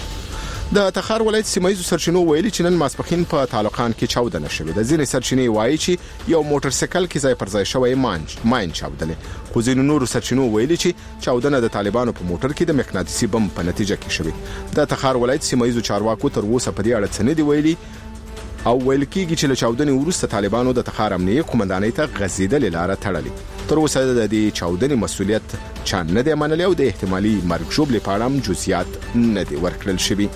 د تخار ولایت سیمایي سرچینو ویلي چې نن ماسپخین په تعلقان کې چاودنه شوې ده. ځینې سرچینې وایي چې یو موټر سایکل کې ځای پر ځای شوی ماین چاودلې. خو ځینې نورو سرچینو ویلي چې چاودنه د طالبانو په موټر کې د مقناطیسي بم په نتیجه کې شوې. د تخار ولایت سیمایي چارواکو تر اوسه په دې اړه څه نه دی ویلي او ویل کېږي چې له چاودنې وروسته طالبانو د تخار امنیه قومندانۍ ته غځېدلې لاره تړلې. تر اوسه د دې چاودنې مسؤلیت چا نه دی منلی او د احتمالي مرګ ژوبلې په اړه جزئیات نه دي ورکړل شوي.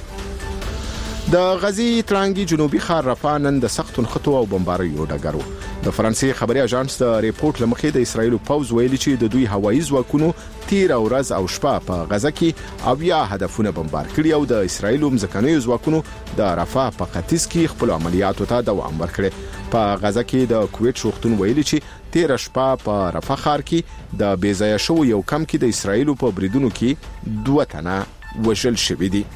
د غزي ترانګي جنوبي ښار رفح نن د سخت نښتو او بمباریو ډګرو. د فرانسې خبري اژانس د ریپورت لمخې د اسرایل پوز ویلي چې د دوی هوایي ځواکونو تیر ورځ او شپه په غزه کې اویا هدفونه بمبار کړي او د اسرایل ځمکنیو ځواکونو د رفح په ختیځ کې خپل عملیاتو ته دوام ورکړي. په غزه کې د کویت شوختون ویلي چې تیر شپه په رفح ښار کې د بیځایه شو یو کم کې د اسرایل په بریدونو کې 2 تنه وژل شوي دي.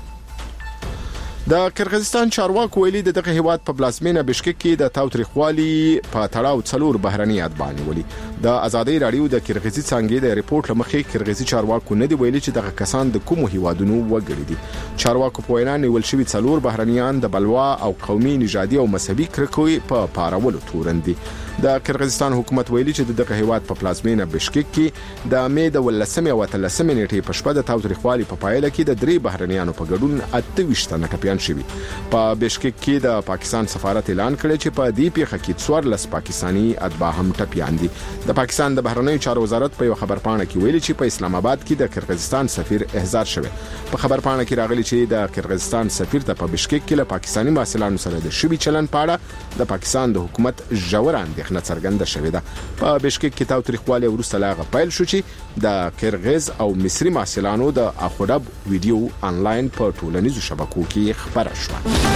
د قرغیزستان چارواکو ویلي د دغه هیواد په پلازمینه بشکک کې د تاوتریخوالي په تړاو څلور بهرني اتباع نیولي. د ازادي رادیو د قرغیزي څنګه د ریپورت لمخې قرغیزي چارواکو نه دی ویلي چې دغه کسان د کومو هیوادونو وګړي دي. چارواکو په وینا نیول شوی څلور بهرنیان د بلوا او قومي نژادي او مذهبي کرکوي په پارولو تورن دي. د قرغیزستان حکومت ویلي چې دغه هیواد په پلازمینه بشکک کې د مې د 18 او 13 نیټې په شپه د تاوتریخوالي په پایله کې د 3 بهرنیانو په ګډون 28 تنه ټپیان شوي. په بشکک کې د پاکستان سفارت اعلان کړی چې په دې پیښه کې 14 پاکستانی اتباع هم ټپیان دي. د پاکستان د بهرنیو چارو وزارت په یو خبرپاڼه کې ویلي چې په اسلام آباد کې د قرغیزستان سفیر احضار شوی. په خبرپاڼه کې راغلي چې د قرغیزستان سفیر ته په بشکک کې له پاکستانی محصلانو سره د شوی چلن په اړه د پاکستان د حکومت ژور اندېښنه څرګنده شوې ده. په بشکک کې تاوتریخوالي وروسته لاغه پیل شو چې د قرغیز او مصری محصلانو د اخودب ویډیو انلاین په ټولنیزو شبکو کې خبره شو.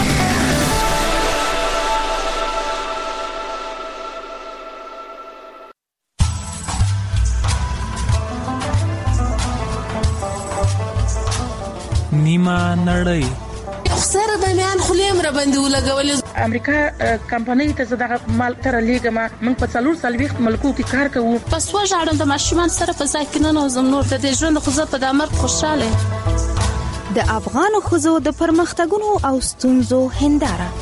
نیمه نړۍ سره د میان خلیم را باندې ولګولې. امریکا کمپنۍ ته زداغه مال تر لیګما من په څلور سلويخت ملکو کې کار کوو. پس وژاړم د ماشومان سره په ځای کې نه نوزم نور د دې ژوند خو زه په دمر خوشاله. د افغان خزو د پرمختګونو او ستونزو هنداره.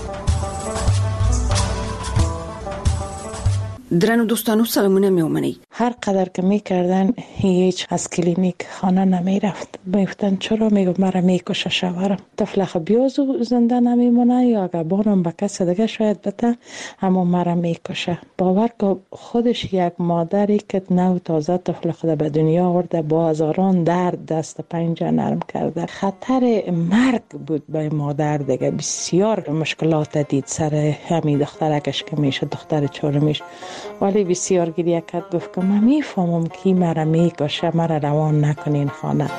درنو دوستانو سلامونه میومنی. هر قدر که میکردن هیچ از کلینیک خانه نمیرفت. میگفتن چرا؟ میگفت مرا میکشه شوهرم. طفل بیازو زنده نمیمونه یا اگر بانم به کس دیگه شاید بته اما مرا میکشه. باور که خودش یک مادری که نو تازه طفل خود به دنیا آورده با هزاران درد دست پنجه نرم کرده. خطر مرگ بود به مادر دیگه. بسیار مشکلات دید سر همین دخترکش که میشه دختر چهارمیش. ولی بسیار گریه کرد. گفت که من میفهمم که مرا میکشه مرا روان نکنین خانه.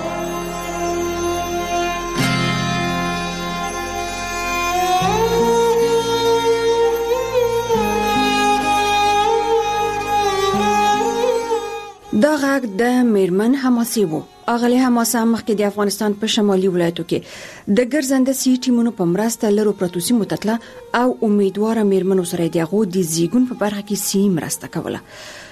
دا غږ د میرمن حماسي وو. اغلی حماسه مخکې د افغانستان په شمالي ولایتو کې د ګرځنده سی ټیمونو په مرسته لرو پروتوسی متتله او امیدواره میرمنو سره دغه د زیګون په برخه کې سی مرسته کوله.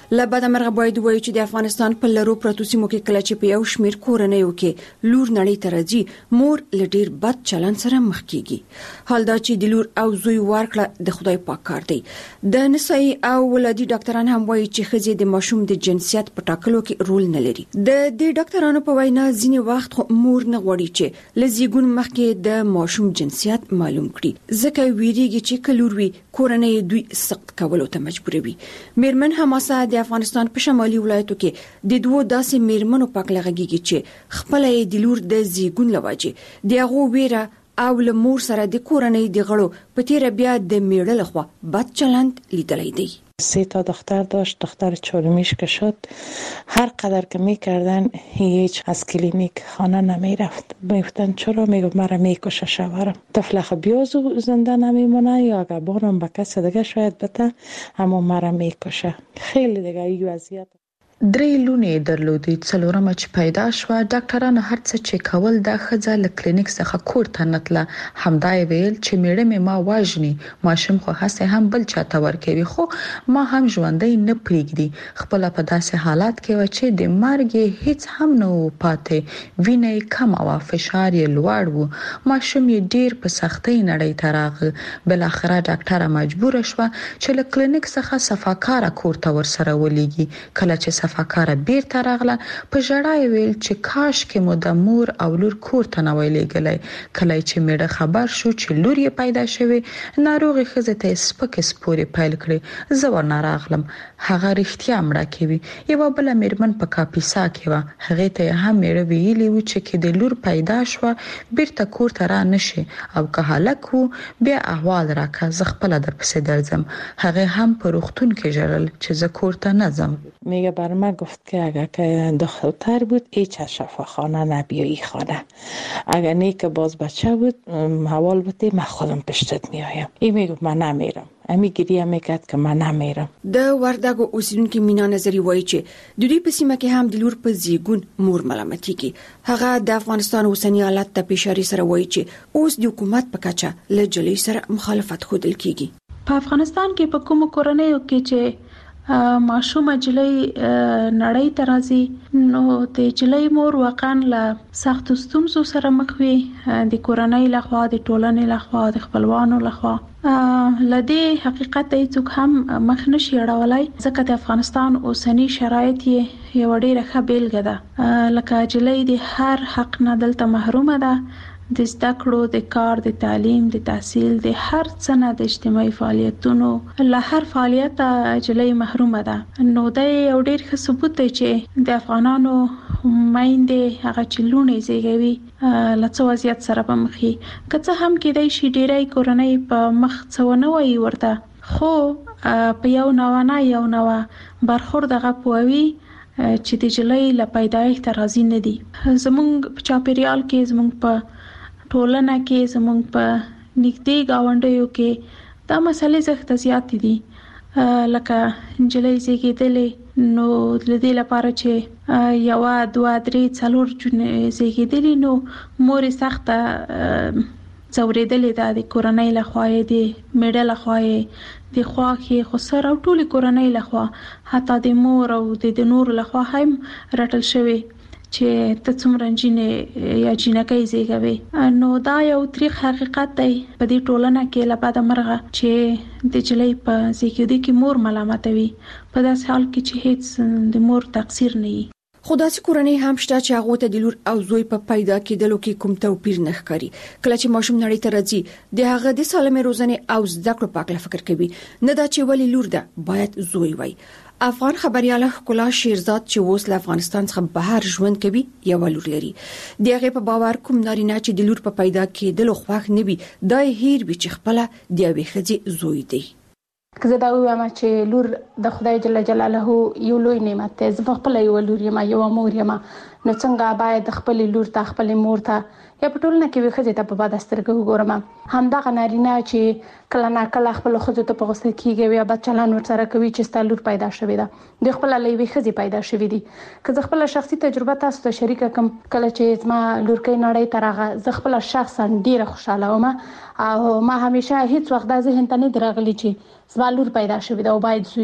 لبد مرغه باید وایي چې د افغانستان په لرو پروتو سیمو کې کله چې په یو شمیر کورنیو کې لور نړۍ ته راځي مور لډیر بد چلن سره مخ کیږي حال دا چې د لور او زوی ورکړه د خدای پاک کار دی د نسایي او ولادي ډاکټران هم وایي چې ښځې د ماشوم د جنسیت په ټاکلو کې رول نه لري د دې ډاکټرانو په وینا ځینې وخت مور نه غواړي چې لزیګون مخکې د ماشوم جنسیت معلوم کړي ځکه ویریږي چې کلوروي کورنۍ دوی سخت کولو ته مجبوروي میرمن حماسه د افغانستان په شمالي ولایتو کې د دوه داسې میرمنو پاک لغږیږي چې خپل د لور د زیګون لواجه د هغه ویره او لمور سره د کورنۍ د غړو په تیر بیا د میړه لخوا بد چلند لیدلای دی 3 تا دختر داشت دختر چهارمیش که شد هر قدر که میکردن هیچ از کلینیک خانه نمیرفت میگفتن چرا میگفت مرا میکشه شوهرم طفل خبیاز زنده نمیمونه یا اگه بانم به کس دیگه شاید بته اما مرا میکشه خیلی دیگه ای وضعیت درې لونې درلودې څلورمه چې پیدا شوه ډاکټرانو هر څه چې کول د ښځه له کلینیک څخه کور ته نتله همدا ویل چې میړه مې ما واجني ماشوم خو هسه هم بل چاته ورکوي خو ما هم ژوندۍ نه پریږدي خپل په داسې حالات کې و چې د مرګ هیڅ هم نه پاتې وینې کم او فشار یې لوړ و ماشوم یې ډیر په سختۍ نړۍ ته راغی بل اخره ډاکټره مجبور شوه چې له کلینیک څخه صفاکاره کور ته ورسره ولېږي کله چې فکر بیرته راغله په ژړا ویل چې کاش کې مو د مور او لور کور ته نه ویلېږلی کله چې میړه خبر شو چې لور یې پیدا شوې ناروغي ښځې ته سپکې سپورې پیل کړې زه ورنه راغلم هغه رښتیا مړه کوي یوه بله میرمن په کاپیسا کې وه هغې ته یې هم میړه ویلي و چې کې د لور پیدا شوه بیرته کور ته را نشي او که هلک و بیا احوال راکه زه خپله درپسې درځم هغې هم په روغتون کې ژړل چې زه کور ته نه ځم میگه بر من گفت که اگر که دختر بود هیچ از شفاخانه نبیایی خانه اگر نیک باز بچه بود حوال بودی من خودم پشتت میایم این میگفت من نمیرم امی گریه میکرد که من نمیرم د وردګو اوسیدونکو مینا نظری وایي چې د دوی په سیمه کې هم د لور په زیګون مور ملامتي کی هغه د افغانستان اوسنی حالت ته پیشاری سره وایي چې اوس د حکومت په کچه له جلوی سره مخالفت خودل کیږي په افغانستان کې په کوم کورنیو کې چې ماشومه جلۍ نړۍ ته راځي نو د جلۍ مور واقعا له سخت ستونزو سره مخ وي د کورنۍ لخوا د ټولنې لخوا د خپلوانو لخوا لدې حقیقت هیڅوک هم مخ نشي اړولای ځکه د افغانستان اوسنی شرایط یې یو ډېره ښه بیلګه ده لکه جلۍ د هر حق نه دلته محرومه ده د زده کړو د کار د تعلیم د تحصیل د هر څه نه د اجتماعي فعالیتونو له هر فعالیت جلۍ محرومه ده نو د یو ډېر ښه ثبوت دی چې د افغانانو مایندې هغه چې لونې زیږوي له څه وضعیت سره په مخ وي که څه هم کېدای شي ډېری کورنۍ په مخ څه ونه وایي ورته خو په یو نوه برخورد هغه پوهوي چې د جلۍ له پیدایښت راضي نه دي زموږ په چاپیریال کې زموږ په ټولنه کې زموږ په نږدې گاونډیو کې دا مسلې زښت زیات دي لکه جلۍ زیږیدلې نو لدې لپاره چې یو 2 3 4 زیږیدلې نو مور سخت څوریدلې ده د کورنۍ لخوا د میډل لخوا د خواخي خسر او ټول کورنۍ لخوا حتی د مور او د نور لخوا هم رټل شوی چې ته څومره جنې یا جنکۍ زیږوي نو دا یو تاریخ حقیقت دی په دې ټولنه کې لپاره مرغه چې د جلۍ په زیږیدو کې مور ملامتوي په داسې حال کې چې هیڅ د مور تقصیر نه وي خو داسې کورنۍ هم شته چې هغه ته د لور او زوی په پیدا کېدلو کې کوم توپیر نه ښکاري کله چې ماشوم نړۍ ته راځي د هغه د سالمې روزنې او زده کړو په اړه فکر کوي نه دا چې ولی لور ده باید زوی وي افغان خبرياله ښکلا شیرزاد چې اوس له افغانستان څخه بهر ژوند کوي یو لور لري دغه په باور کوم نارینه چې د لور په پیدا کېدلو خوښ نه وي دا هیر به چې خپل د یوې ښځې زوی دی که زه دا وایم چې لور د خدای جل جلاله یو لوی نعمت دی زه خپل یو لور یم یو مور یم نو څنګه باید خپل لور ته خپل مور ته یا په ټولنه کې وخت ته په بد سترګو وګورم همدغه نارینه چې کله نه کله خپل خزو ته په غوسه کیږي یا بد چلند ورسره کوي چې ستالور پیدا شوی ده د خپل لوي خزي پیدا شوی دي که زه خپل شخصي تجربه تاسو ته شریک کوم کله چې ما لورکې نړۍ ته راغله زه خپل شخصا ډیره خوشاله وم او ما همیشه هیڅ وخت د ذهن ته نه درغلی چې زما لور پیدا شوی ده او باید زوی وي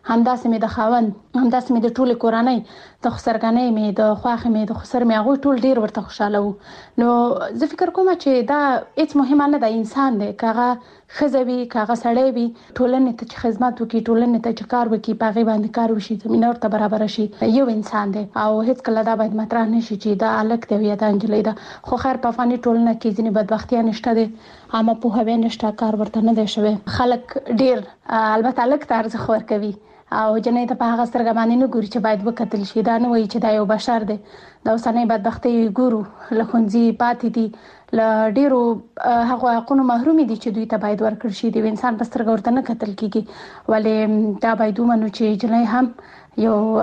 همداسې مې د خاوند همداسې مې د ټول کورنۍ د خسرګنۍ مې د خواخې مې د خسر مې هغه ټول ډیر ورته خوشاله وو. نو زه فکر کوم چې دا هیڅ مهمه نه ده، انسان دی، کاغه خزوي کاغه سړی وي، ټولنې ته چې خدمت وکړي، ټولنې ته چې کار وکړي، پاغي باندې کار وشي، زمينه ورته برابر شي، یو انسان دی او هیڅ کله دا باید مطرح نشي چې دا الک دی یا دا انجلۍ ده. خو خیر په افغاني ټولنه کې ځینې بدبختي نشته دي، عامه په هوی نشته، کار ورته نه دی شوی. خلک ډیر البته الک ته ارزښت ورکوي او جنې ته په هغه سترګه باندې نه ګوري چې باید وکتل شي. دا نه وایي چې دا یو بشر دی. دا اوسنۍ بدبختي ګورو، لخونځي پاتې دي، ل ډیرو هغه حقوقو محرومي دي چې دوی ته باید ورکړ شي. د انسان په سترګه ورته نه کتل کیږي، ولې دا باید ومنو چې جنې هم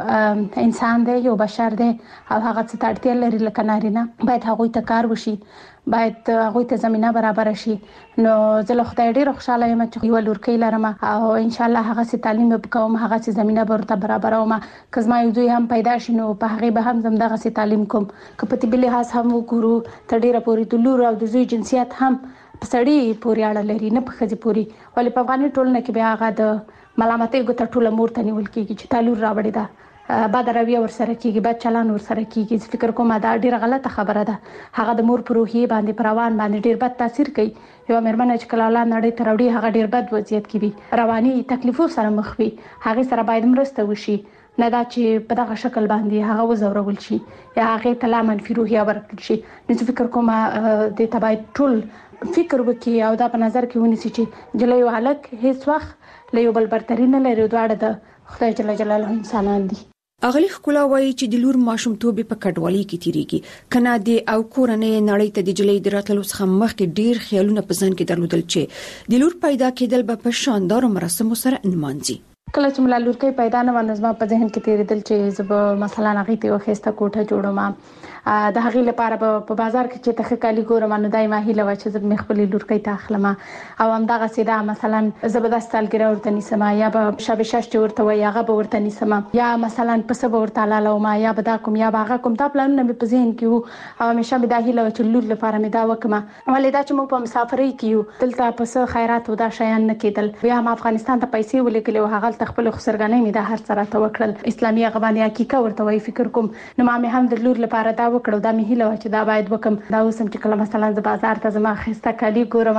یو انسان دی، یو بشر دی او هغه څه ته اړتیا لري لکه نارینه. باید هغه ته کار وشي، باید هغه ته زمينه برابر شي. نو زه له خدای ډیر خوشاله یم چې یو لورکۍ لرم او ان شاء الله هغه سي تعلیم وکوم، هغه سي زمينه ورته برابروم. کزما یو دوی هم پیدا شي نو په هغه به هم زم دغه سي تعلیم کوم. کپتی بل لحاظ هم وګورو ته ډیره پوری د لور او د زوی جنسیت هم په سړی پوری اړه لري، نه په خځې پوری. ولې په افغاني ټولنه کې بیا هغه د ملامتۍ ګټه ټوله مور ته نیول کیږي چې تعلیم راوړی ده، بد رویه ورسره کیږي، بد چلند ورسره کیږي. فکر کوم دا ډیره غلطه خبره ده. هغه د مور پر روحي باندې پروان باندې ډیر بد تاثیر کوي. یو مېرمن چې کله اولاد نړۍ ته راوړي هغه ډیر بد وضعیت کې وي، رواني تکلیفو سره مخ وي، هغه سره باید مرسته وشي، نه دا چې په دغه شکل باندې هغه وزورول شي یا هغه ته لا منفي روحیه ورکړل شي. نو فکر کوم د تبعید ټول فکر وکي او دا په نظر کې ونیسي چې جلې یو هلک هیڅ وخت له یو بل برتري نه لري، دواړه د خدای جل جلاله انسانان دي. اغلی خکولا وایي چې د لور ماشومتوب په کډوالۍ کې تیریږي، کنه د او کورنۍ نړۍ ته د جلې دراتلو څخه مخکې ډیر خیالونه په ځان کې درلودل چې د لور پیدا کېدل به په شاندار مراسمو سره انمانځي. کله چې ملا لورکۍ پیدا نه ونظم په ذهن کې تیریدل چې زب مثلا هغه ته وخېسته کوټه جوړوم، د هغه لپاره په بازار کې چې تخه کالی ګورم نو دایمه هیله و چې زب مخبل لورکۍ ته اخلم او هم دغه سیده مثلا زبردست سالګره ورته نیسم یا به شب شش ورته وي هغه به ورته نیسم یا مثلا پس به ورته لاله ما یا به دا کوم یا هغه کوم دا پلانونه په ذهن کې وو او همیشه به دا هیله و چې لور لپاره مې دا وکم. ولې دا چې موږ په مسافرۍ کې دلته پس خیرات و دا شیان نه کېدل، بیا هم افغانستان ته پیسې ولیکل او هغه خپل خسرګنۍ مې دا هر څه راته وکړل، اسلامي غباني حقیقت ورته وي. فکر کوم نو ما مې هم د لور لپاره دا وکړو، دا مې هیله و چې دا باید وکم. دا اوسم چې کله مثلا د بازار ته زما خسته کالی ګورم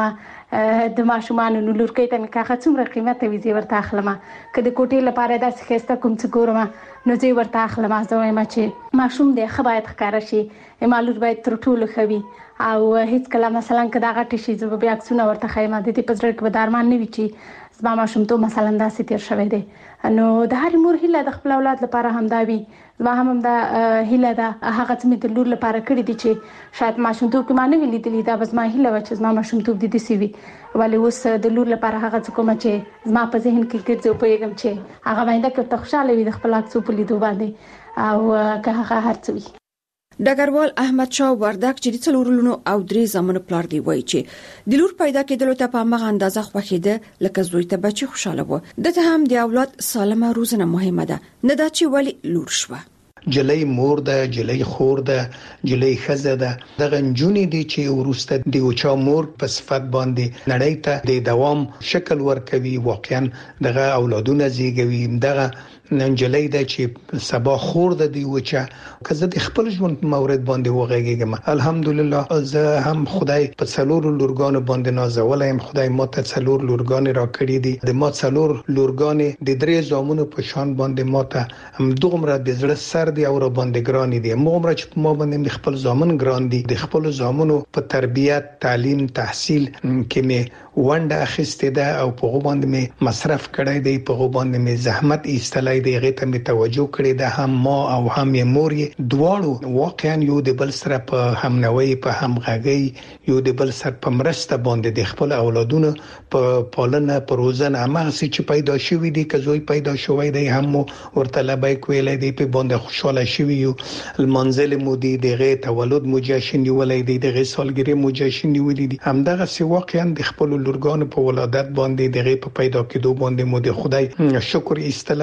د ماشومان نو لورکۍ ته مې کاغه څومره قیمت وي ورته اخلم، کله کوټې لپاره دا خسته کوم څه ګورم نو زه ورته اخلم. زه وایم چې ماشوم دې خبرت ښکارا شي، مالور باید تر ټولو خوي او هیڅ کله مثلا کدا غټ شي زه بیا عکسونه ورته خیمه د دې پزړک به درمان نه وي چې زما ماشوم ته مثلا داسې تیر شوی دی. نو د هر مور هیله د خپل اولاد لپاره هم دا وي، زما هم دا هیله ده هغه چې مې د لور لپاره کړی دي چې شاید ماشوم ته کې معنی ویلې دي دا زما هیله و چې زما ماشوم ته د دې سی وي. ولې اوس د لور لپاره هغه څه کوم چې زما په ذهن کې ګرځي په یګم چې هغه باندې کې ته خوشاله وي د خپل عکس په لیدو باندې او که هغه هر څه وي. ډګروال احمد شاه وردک چې د څلورلونو او درې زمونو پلار دی وایي چې د لور پیدا کېدلو ته په هغه اندازه خوښیده لکه زوی ته بچي خوشاله و. دته هم د اولاد سالمه روزنه مهمه ده، نه دا چې ولی لور شوه. جلې مور ده، جلې خور ده، جلې خزه ده، دغه جونې دي چې ورسته دی او چا مور په صفت باندې نړۍ ته د دوام شکل ورکوي، واقعا دغه اولادونه زیږوي. دغه ننجلې ده چې سبا خور ده دی او چا کزه د خپل ژوند مورد باندې وغږیږم. الحمدلله زه هم خدای په څلور لورګان باندې نازولایم، خدای ماته څلور لورګان را کړی دي، د ما څلور لورګان د درې زامنو په شان باندې ماته هم دومره د زړه سر دي او را باندې ګران دي. موږ چې ما باندې خپل زامن ګران دي، د خپل زامنو په تربیت، تعلیم، تحصیل کې مې ونده اخیسته ده او په باندې مې مصرف کړی دی، په باندې مې زحمت ایستلای دی، غیته مې توجه کړی ده. هم ما او هم یې مور دواړو واقعا یو د بل سره په همنوي، په همغږي، یو د بل سره په مرسته باندې د خپل اولادونو په پالنه، په روزنه هغه چې پیدا شوی دي، کزوی پیدا شوی دی هم ورته لبیک ویلې دی، په باندې خوشاله شوی یو. المنزل مودي دغه تولد مجاشن ولې دی، دغه سالګری مجاشن ولې دي. همدغه سی واقعا د خپل لورګانو په ولادت باندې دغه په پیدا کېدو باندې مو د خدای شکر ایستلای دی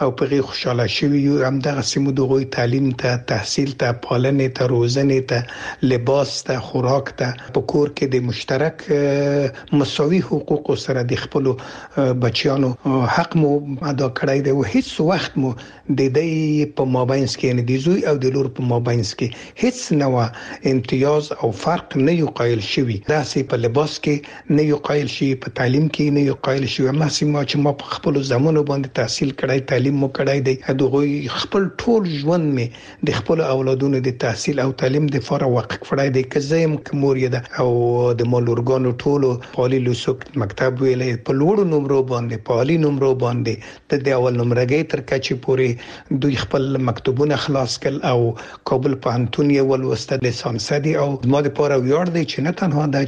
او په غي خوشاله شوي یو هم دغه سیمو د غوي تعلیم ته تحصیل ته پالنې ته روزنې ته لباس ته خوراک ته په کور کې د مشترک مساوي حقوق سره د خپل بچیانو حق مو ادا کړی دی او هیڅ وخت مو د دې په مابینس کې نه دی زوی او د لور په مابینس کې هیڅ نوع امتیاز او فرق نه یو قایل شوی دا سي په لباس کې نه یو قایل شي په تعلیم کې نه یو قایل شي ما سیمه چې ما په خپل زمانو باندې تحصیل کړای تعلیم مو کړای دی دغه خپل ټول ژوند می د خپل اولادونو د تحصیل او تعلیم د فار وقف کړای دی کزم کوموریا ده او د مولورګانو ټولو پالي لوسوک مکتب ویلې په لوړو نمبر باندې پالي نمبر باندې د اول نمبرګي تر کچې پورې دوی خپل مکتوبونه خلاص کړ او کابل پوهنتون یې ولوسته لیسانس دي او ما د پاره ویاړ دی چې نه تنها دا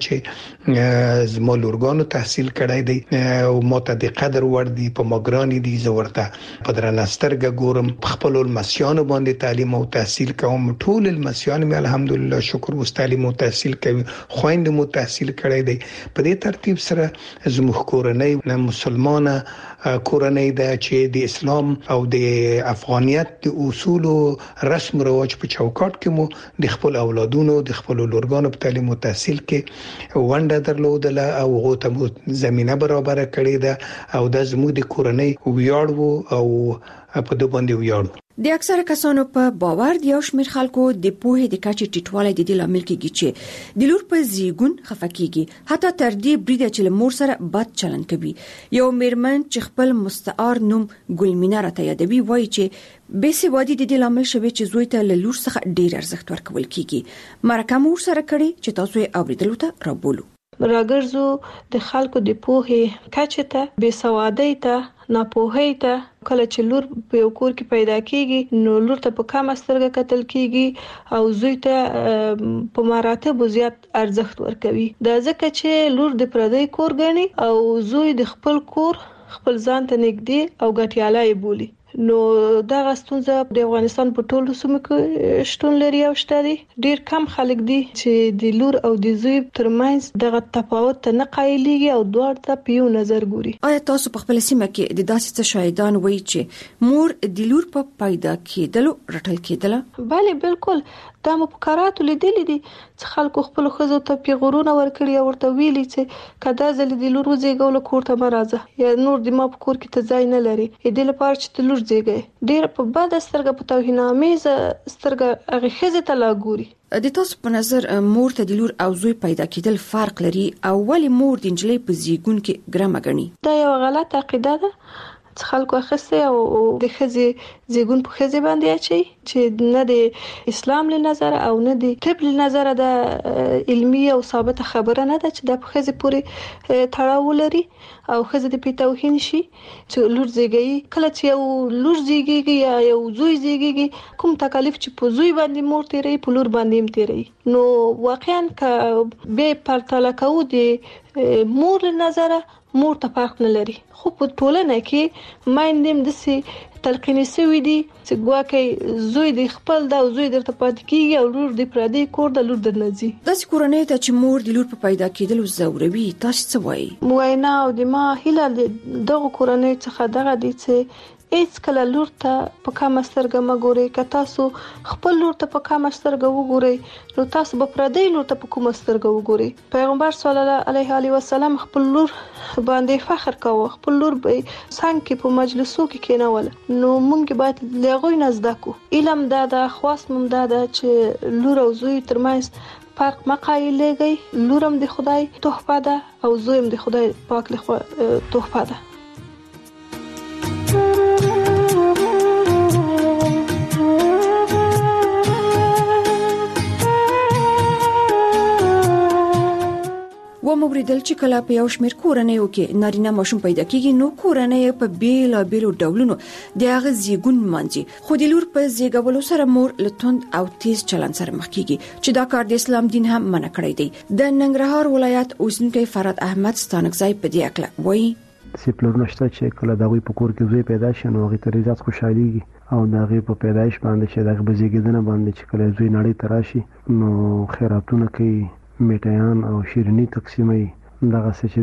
چې زما لورګانو تحصیل کړی دی او ما ته د قدر ور دي په ماګرانی دي زورته په درنسترګه ګورم خپل المسیان باندې تعلیم او تحصیل کوم ټول المسیان مې الحمدلله شکر وس تعلیم او تحصیل کوي خويند مو تحصیل کړی دی په دې ترتیب سره زموږ کورنۍ مسلمانه کورنۍ ده چې د اسلام او د افغانیت د اصول او رسم رواج په چوکاټ کې مو د خپل اولادونو د خپل لورګانو په تعلیم او تحصیل کې ونده درلودله او غوته مو زمينه برابر کړې ده او د زموږ د کورنۍ ویاړ وو او په دې باندې ویاړ د اکثره کسانو په باور دی او شمیر خلکو د پوهې د کچې ټیټوالی د دې لامل کېږي چې د لور په زیګون خفکیږي حتی تر دې بریده چې لمور سره بد چلند کوي یو میرمن چې خپل مستعار نوم ګلمینا راته یادوي وایي چې بېسوادي د دې لامل شوی چې زوی ته له لور څخه ډیر ارزښت ورکول کیږي مرکه مور سره کړي چې تاسو یې اوریدلو ته رابولو راګرځو د خلکو د پوهې کچې ته بېسوادۍ ته ناپوهۍ ته کله چې لور په یو کور کې پیدا کیږي نو لور ته په کم سترګه کتل کیږي او زوی ته په مراتب زیات ارزښت ورکوي دا ځکه چې لور د پردی کور ګڼي او زوی د خپل کور خپل ځان ته نږدې او ګټیاله بولي نو دا غستونزه د افغانستان په ټولو سیمو کې شتون لري او شته دي ډیر کم خلک دي چې د لور او د زوی ترمنځ دغه تفاوت ته نه قایلیږي او دوه ته په یو نظر ګوري آیا تاسو په خپل سیمه کې د داسې څه شاهدان وایي چې مور د لور په پیدا کېدلو رټل کېدله بله بالکل دا مو په کاراتو لیدلې دي چې خلکو خپل خزو ته پیغورونه ورکړي او ورته ویلي چې کدا زل د لور وزېګول کور ته مرزه یا نور د ما په کور کې ته ځای نه لري د لپاره چې لور زېګي ډیر په بد سترګه په توهینامیز سترګه هغه خزه ته لاګوري د تاسو په نظر مور ته د لور او زوی پیدا کېدل فرق لري او ولی مور د انجلۍ په زیګون کې ګرامه غني دا یو غلط عقیده ده خلکو اخسته او د خزي زیګون په خزي باندې اچي چې نه د اسلام له نظر او نه د طب له نظر د علمي او ثابت خبره نه ده چې د خزي پوری تړاو لري او خزي د پیتاوهین شي چې لور زیګي کله چې یو لور زیګي یا یو زوی زیګي کوم تکلیف چې په زوی باندې مور تیری په لور باندې هم تیری نو واقعا ک به پرتاله کو د مور له نظر مور ته فرق نه لري خو په ټولنه کې مایندم د سي تلقیني سوي دي چې ګواکې زوی د خپل دا زوی درته پاتې کیږي او لور د پردي کور د لور د نځي د کورنۍ ته چې مور د لور په پیدا کېدل زوروي تاسو څه وایي موینا او د ما هله دغه کورنۍ څخه دغه دي چې هیڅ کله لور ته په کومه سترګه مګوري که تاسو خپل لور ته په کومه سترګه وګورئ نو تاسو به پردی لور ته په کومه سترګه وګورئ پیغمبر صلی الله علیه وسلم خپل لور باندې فخر کاوه خپل لور به څنګه کې په مجلسو کې کېنول نو موږ باید لغوی نزد کو علم دا د خاص مم دا چې لور او زوی ترمنځ فرق مقایلېږي لورم د خدای تحفه ده او زویم د خدای پاک له تحفه ده و موریدل چې کله په یو شمېر کورنۍ کې نارینه ماشوم پیدا کیږي نو کورنۍ په بیلابېلو ډولونو د هغه زیګون مانځي خو د لور په زیګولو سره مور لتوند او تیز چلند سره مخ کیږي چې دا کار د اسلام دین هم منع کړی دی د ننګرهار ولایت اوسنکی فراد احمد ستانکزای په دې اکله وایي سپلور نشته چې کله دغه په کور کې زوی پیدا شي نو هغه تر عزت خوشحاليږي او دغه په پیدایش باندې چې دغه بزیګیدنه باندې چې کله زوی نړۍ تراشي نو خیراتونه کوي میټیان او شیرینی تقسیمي دغه چې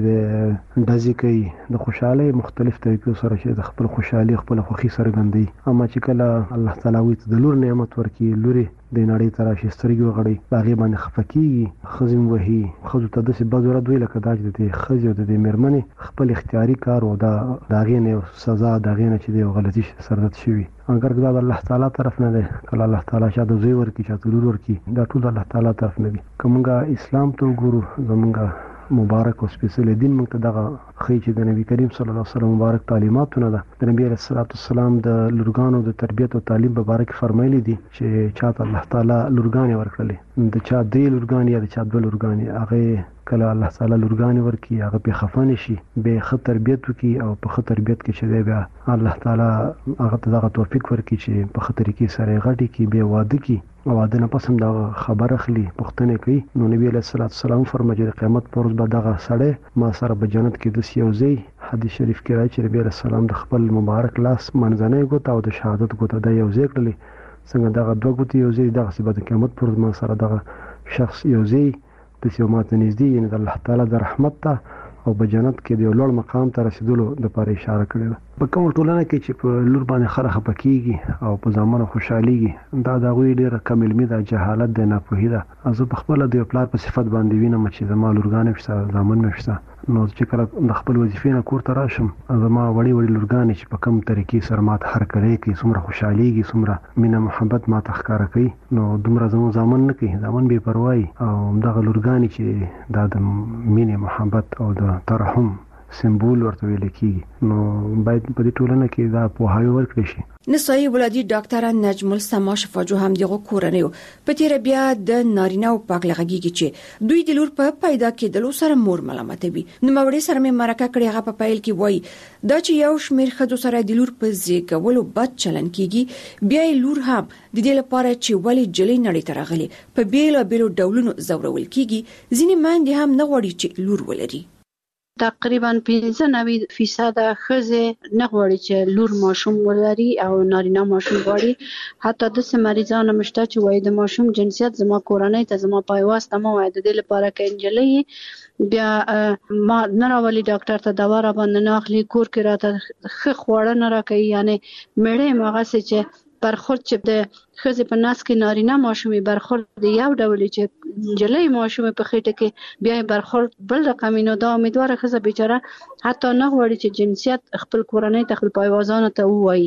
د دزي کوي د خوشحالي مختلف طریقو سره چې د خپل خوشحالي خپل خوخي څرګندوي. اما چې کله الله تعالی وي د لور نعمت ورکي لوري د نړۍ تر شي سترګې وغړي باغې باندې خفقي خزم وهي خزو ته د څه بازور دوی لکه دا چې د خزو د مرمنې خپل اختیاري کار او دا داغې نه سزا داغې نه چې د غلطي سرزت شوی اگر دا الله تعالی طرف نه ده کله الله تعالی شاده زوی ورکی چې لور ورکی دا ټول الله تعالی طرف نه دي. کومه اسلام ته ګورو زمونږه مبارک او سپیشل دین موږ ته دغه خی چې د نبی کریم صلی الله علیه وسلم مبارک تعلیماتونه ده. د نبی علیه السلام د لورګانو د تربیت او تعلیم مبارک فرمایلی دي چې چاته الله تعالی لورګانې ورکړلې د چا د لورګانې یا د چا د لورګانې هغه کله الله تعالی لورګانې ورکی هغه په خفانه شي به خ تربیت وکي او په خ تربیت کې چې دی بیا الله تعالی هغه ته دغه توفیق ورکي چې په خطر کې سره غټي کې به واده کی او واده نه پسم دا خبر اخلي پښتنه کوي. نو نبی علیه السلام فرمایي د قیامت پر ورځ به دغه سړی ما سره په جنت کې د سیوزي حدیث شریف کې راځي چې نبی علیه السلام د خپل مبارک لاس منځنۍ ګوت او د شهادت ګوت د یوځای کړلې څنګه دغه دوه ګوتې یوځای دغه څه به د قیامت پر ورځ ما سره دغه شخص یوځای د سیومات نږدې یعنی د الله تعالی د رحمت ته او په جنت کې د لوړ مقام ته رسیدلو د لپاره اشاره کړې ده. په کوم ټولنه کې چې په لور باندې خره خپکیږي او په ځامن خوشحاليږي دا د غوي ډیره کم علمي د جهالت د ناپوهي ده. از په خپل د پلار په صفت باندې وینم چې زما لورګانې شته ځامن نشته نو چې کله د خپل وظیفې نه کور ته راشم زما وړي لورګانې چې په کوم طریقې سره مات هر کړي کې څومره خوشحاليږي څومره مینه محبت ما تخکار کوي نو دومره زمو ځامن نه کوي ځامن به پروايي او دغه لورګانې چې د مینه محبت او د ترحم سمبول ورته ویل کیږي نو باید په دې ټولنه کې دا پوهاوی ورکړي شي. نسایي ولادي ډاکټر نجم السما شفاجو هم دغه کورنیو په تیر بیا د نارینه او پاک لغږی چې دوی د لور په پیدا کېدلو سره مور ملامتوي. نو موري سره مې مرکه کړی هغه په پایل کې وای دا چې یو شمیر خځو سره د لور په زیږولو بد چلن کیږي بیا لور هم د دې لپاره چې ولی جلې نړۍ ترغلي په بیلو ډولونو زورول کیږي ځینې ماندې هم نه غوړي چې لور ولري. تقریبا 95% ښځې نه غواړي چې لور ماشوم ولري او نارینه ماشوم غواړي. حتی د مریضانو مشته چې وایي د ماشوم جنسیت زما کورنۍ ته زما پایواسته ما وایي د دې لپاره کې انجلۍ بیا ما نه راولي ډاکټر ته دوا را باندې نه اخلي کور کې راته ښه خواړه نه راکوي یعنی مړې مغسه چې برخورد چې د ښځې په ناس کې نارینه ماشومي برخورد د یو ډول چې جلې ماشومه په خېټه کې بیا برخورد بل رقم نو دا امیدوار ښځه بیچاره حتی نه غواړي چې جنسیت خپل کورنۍ ته خپل پایوازانو ته وایي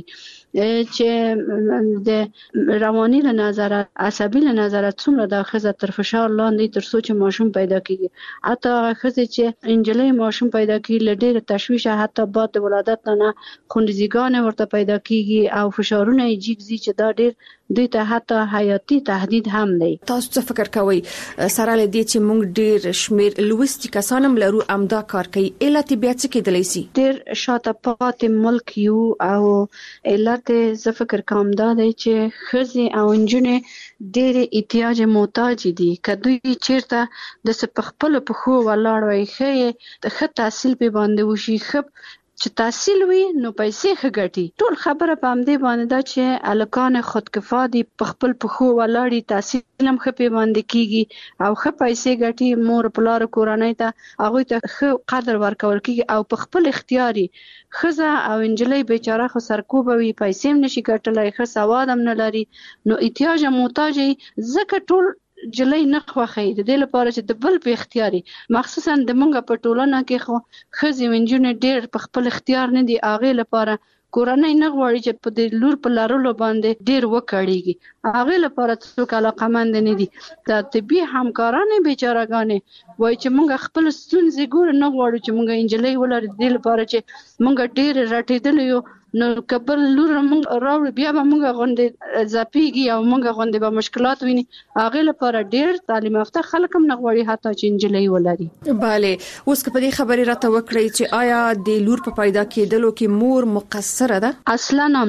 چې د رواني له نظر عصبي له نظر څومره د ښځه تر فشار لاندې تر سوچ ماشوم پیدا کیږي. حتی ښځه چې انجلې ماشوم پیدا کیږي لډېر تشویش حتی بعد ولادت نه خوندزیګان ورته پیدا کیږي او فشارونه یې جګزي چې دا ډېر دوی ته حتی حیاتي تهدید هم دی. تاسو څه فکر کوئ سره لدی چې موږ ډېر شمیر لوستي کسانم لرو امدا کار کوي علت بیا څه کېدلی شي؟ ډېر شاته پاتې ملک یو او علت زه فکر کوم دا دی چې ښځې او نجونې ډېر احتیاج محتاج دي که دوی چیرته د خپل پښو ولاړ وي ښه تحصیل په باندې وشي ښه چې تحصیل وي نو پیسې ښه ګټي. ټول خبره په همدې باندې ده چې الکان خودکفا دي په خپل پښو ولاړی تحصیل هم ښه په باندې کیږي او ښه پیسې ګټي مور پلار کورنۍ ته هغه ته ښه قدر ورکول کیږي او په خپل اختیاري ښځه او انجلۍ بیچاره خو سرکوب وي پیسې هم نشي ګټلای ښه سواد هم نه لري نو احتیاج محتاج ځکه ټول جلې نه خوخی د دې لپاره چې د بل په اختیاري مخصوصا د مونږ په ټولنه کې خو ښځې ونجونې ډېر په خپل اختیار نه دي هغه لپاره کورنۍ نه غواړي چې په دې لور په لارلو باندې ډېر وکړيږي هغه لپاره څوک علاقمند نه دي. د طبي همکارانه بیچارهګانې وای چې مونږ خپل ستونزې ګور نه غواړو چې مونږ انجلۍ ولر دې لپاره چې مونږ ډېر راټېدل یو نو کبل لور مونږ راوړ بیا به مونږ غونډې زپیږي او مونږ غونډې به مشکلات ویني هغه لپاره ډېر تعلیم یافته خلک هم نه غواړي حتی چې انجلۍ ولري. bale اوس په دې خبرې راته وکړئ چې آیا د لور په پیدا کېدلو کې مور مقصره ده؟ اصلا هم نه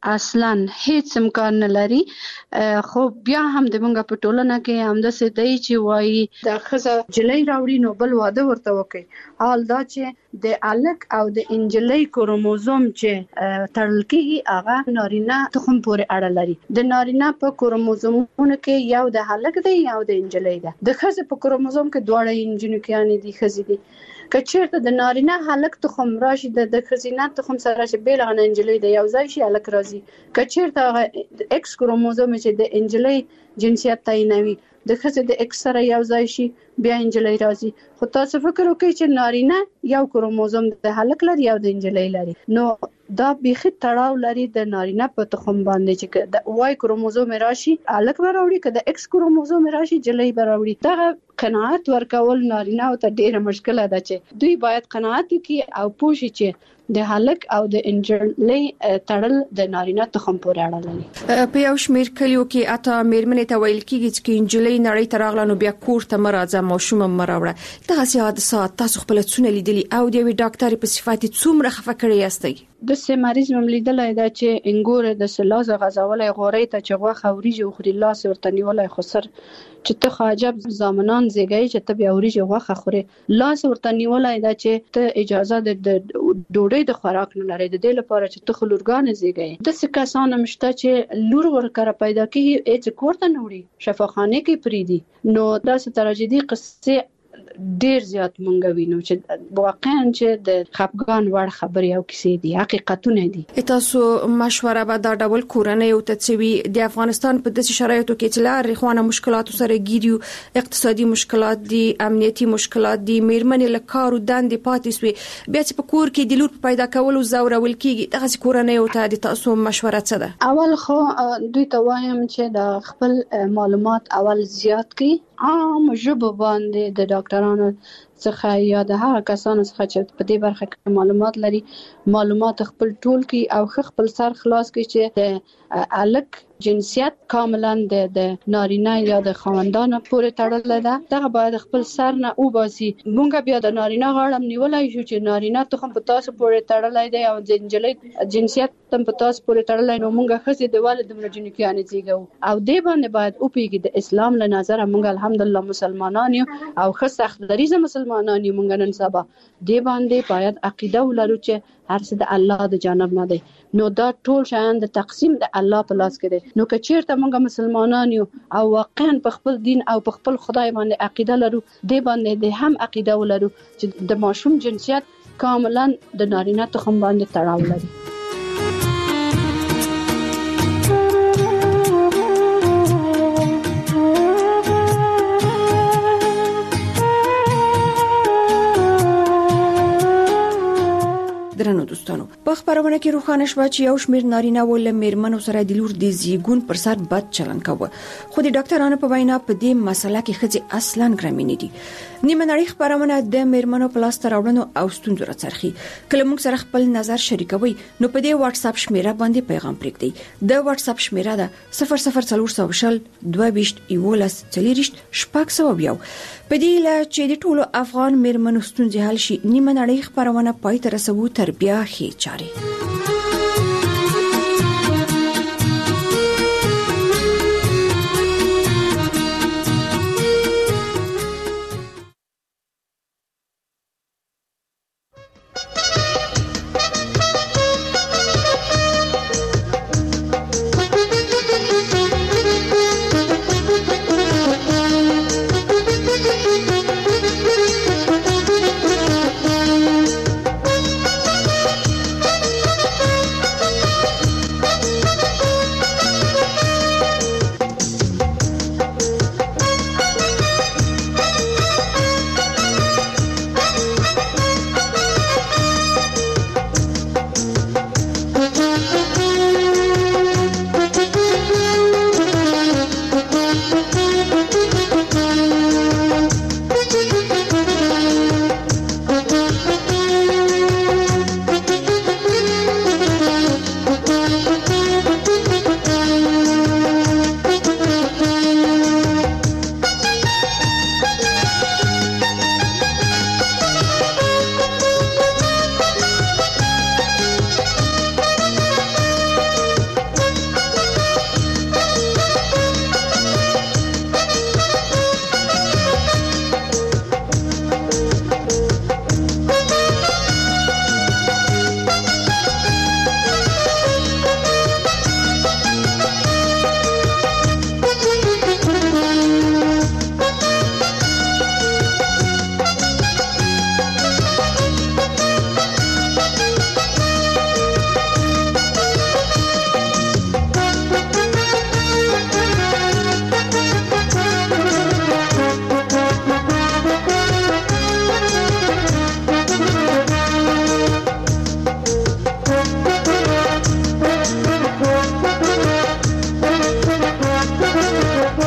اصلا هیڅ امکان نه لري. خو بیا هم د مونږ په ټولنه کې هم د سدي چې وایي د خزه جلۍ راوړي نو بل واده ورته وکي. حال دا چې د الک او د انجلۍ کروموزوم چې تړل کیږي هغه نارینه تخم پورې اړه لري. د نارینه په کروموزومونو کې یو د الک دی یو د انجلۍ دی. د خزه په کروموزوم کې دواړه انجنکیان دي خزې دي. کچېرته د نارینه هلک تخم راشي د خزینه تخم سره راشي بیلغه انجلۍ د یو ځای شي هلک راځي. کچېرته ایکس کروموزوم چې د انجلۍ جنسیت تعینوي د خزې د ایکس سره یو ځای شي بیا انجلۍ راځي. خو تاسو فکر وکړئ چې نارینه یو کروموزوم د هلک لري یو د انجلۍ لري. نو دا بیخي تړاو لري د نارینه په تخم باندې چې د وای کروموزوم راشي هلک به راوړي که د ایکس کروموزوم راشي جلۍ به راوړي. دغه قناعت ورکول نارینه ته ډیره مشکله ده چې دوی باید قناعت وکړي او پوه شي چې د هلک او د انجلۍ تړل د نارینه تخم پورې اړه لري. په یو شمېر کلیو کې اته میرمنې ته ویل کېږي چې انجلۍ نړۍ ته راغله نو بیا کور ته مرزه ماشوم مراوړه. دغه حادثات تاسو خپل څونه لیدلي او د یو ډاکټر په صفات څومره خفه کړی یاستئ؟ د سمریز مملیدلای دا چې انګور د سلاز غزاولې غوري ته چې غوخه وريجه خوري لاس ورته نیولای خسر چې ته خاجب زامنان زیږی چې ته بیا وريجه غوخه خوري لاس ورته نیولای دا چې ته اجازه د ډوډۍ د خوراک نه لري د دې لپاره چې ته خلورګان زیږی. د سکاسان مشته چې لور ورکره پیدا کیږي اې کوړه نه وړي شفاخانه کې پریدي. نو دا ست تراژیدي قصې ډیر زیات مونږ وینو چې واقعا چې د خپګان وړ خبرې او کیسې دي حقیقتونه دي. تاسو مشوره به دا ډول کورنۍ او تڅوي د افغانستان په داسې شرایطو کې چې لارې خوانه مشکلات سره ګیریو اقتصادي مشکلات دي امنیتي مشکلات دي میرمنې له کار او دندې پاتې سوي بیا چې په کور کې د لور پیدا کول او زورول کیږي دغه کورنۍ او ته د تاسو مشوره څه ده؟ اول خو دوی ته وایم چې د خپل معلومات اول زیات کړي عام ژبه باندې د ډاکټرانو څخه یا د هغه کسانو څخه چې په دې برخه کې معلومات لري معلومات خپل ټول کی او خپل سر خلاص کی چې د الک جنسیت کاملا د نارینه یا د خواندان پورې تړل ده. دغه باید خپل سر نه او باسي. مونږ بیا د نارینه غاړم نیولای شو چې نارینه تخم په تاسو پورې تړلای دی او د انجلۍ جنسیت تم په تاسو پورې تړلای نو مونږ خزي د والد مرجنکیان زیږو او دې باندې باید او پیګي د اسلام له نظر مونږ الحمدلله مسلمانان یو او خص دریزه مسلمانان یو مونږ نن سبا دې باندې باید عقیده ولرو چې هر څه د الله د جانب نه دی. نو دا ټول شیان د تقسیم د الله په لاس کې دی. نو که چیرته مونږ مسلمانان یو او واقعا په خپل دین او په خپل خدای باندې عقیده لرو دې باندې د هم عقیده ولرو چې د ماشوم جنسیت کاملا د نارینه تخم باندې تړاو لري. درنو دوستانو په خبرونه کې روښانه شو چې یو شمېر نارینه ول میرمنو سره د لور د زیګون پر سر بد چلن کاوه خو د ډاکټرانو په وینا په دې مسله کې خځې اصلا ګرمینې دي. نیمه نړۍ خبرونه د میرمنو په لاس راوړنو او ستونزو راڅرخي. کله موږ سره خپل نظر شریکوي نو په دې واتس اپ شمیره باندې پیغام پرېږدئ. د واتس اپ شمیره ده 00400 22 11 40 شپږ په دې لا چې د ټولو افغان میرمنو ستونزې حل شي نیمه نړۍ خبرونه پای ته رسوي تر بیا هي چاري.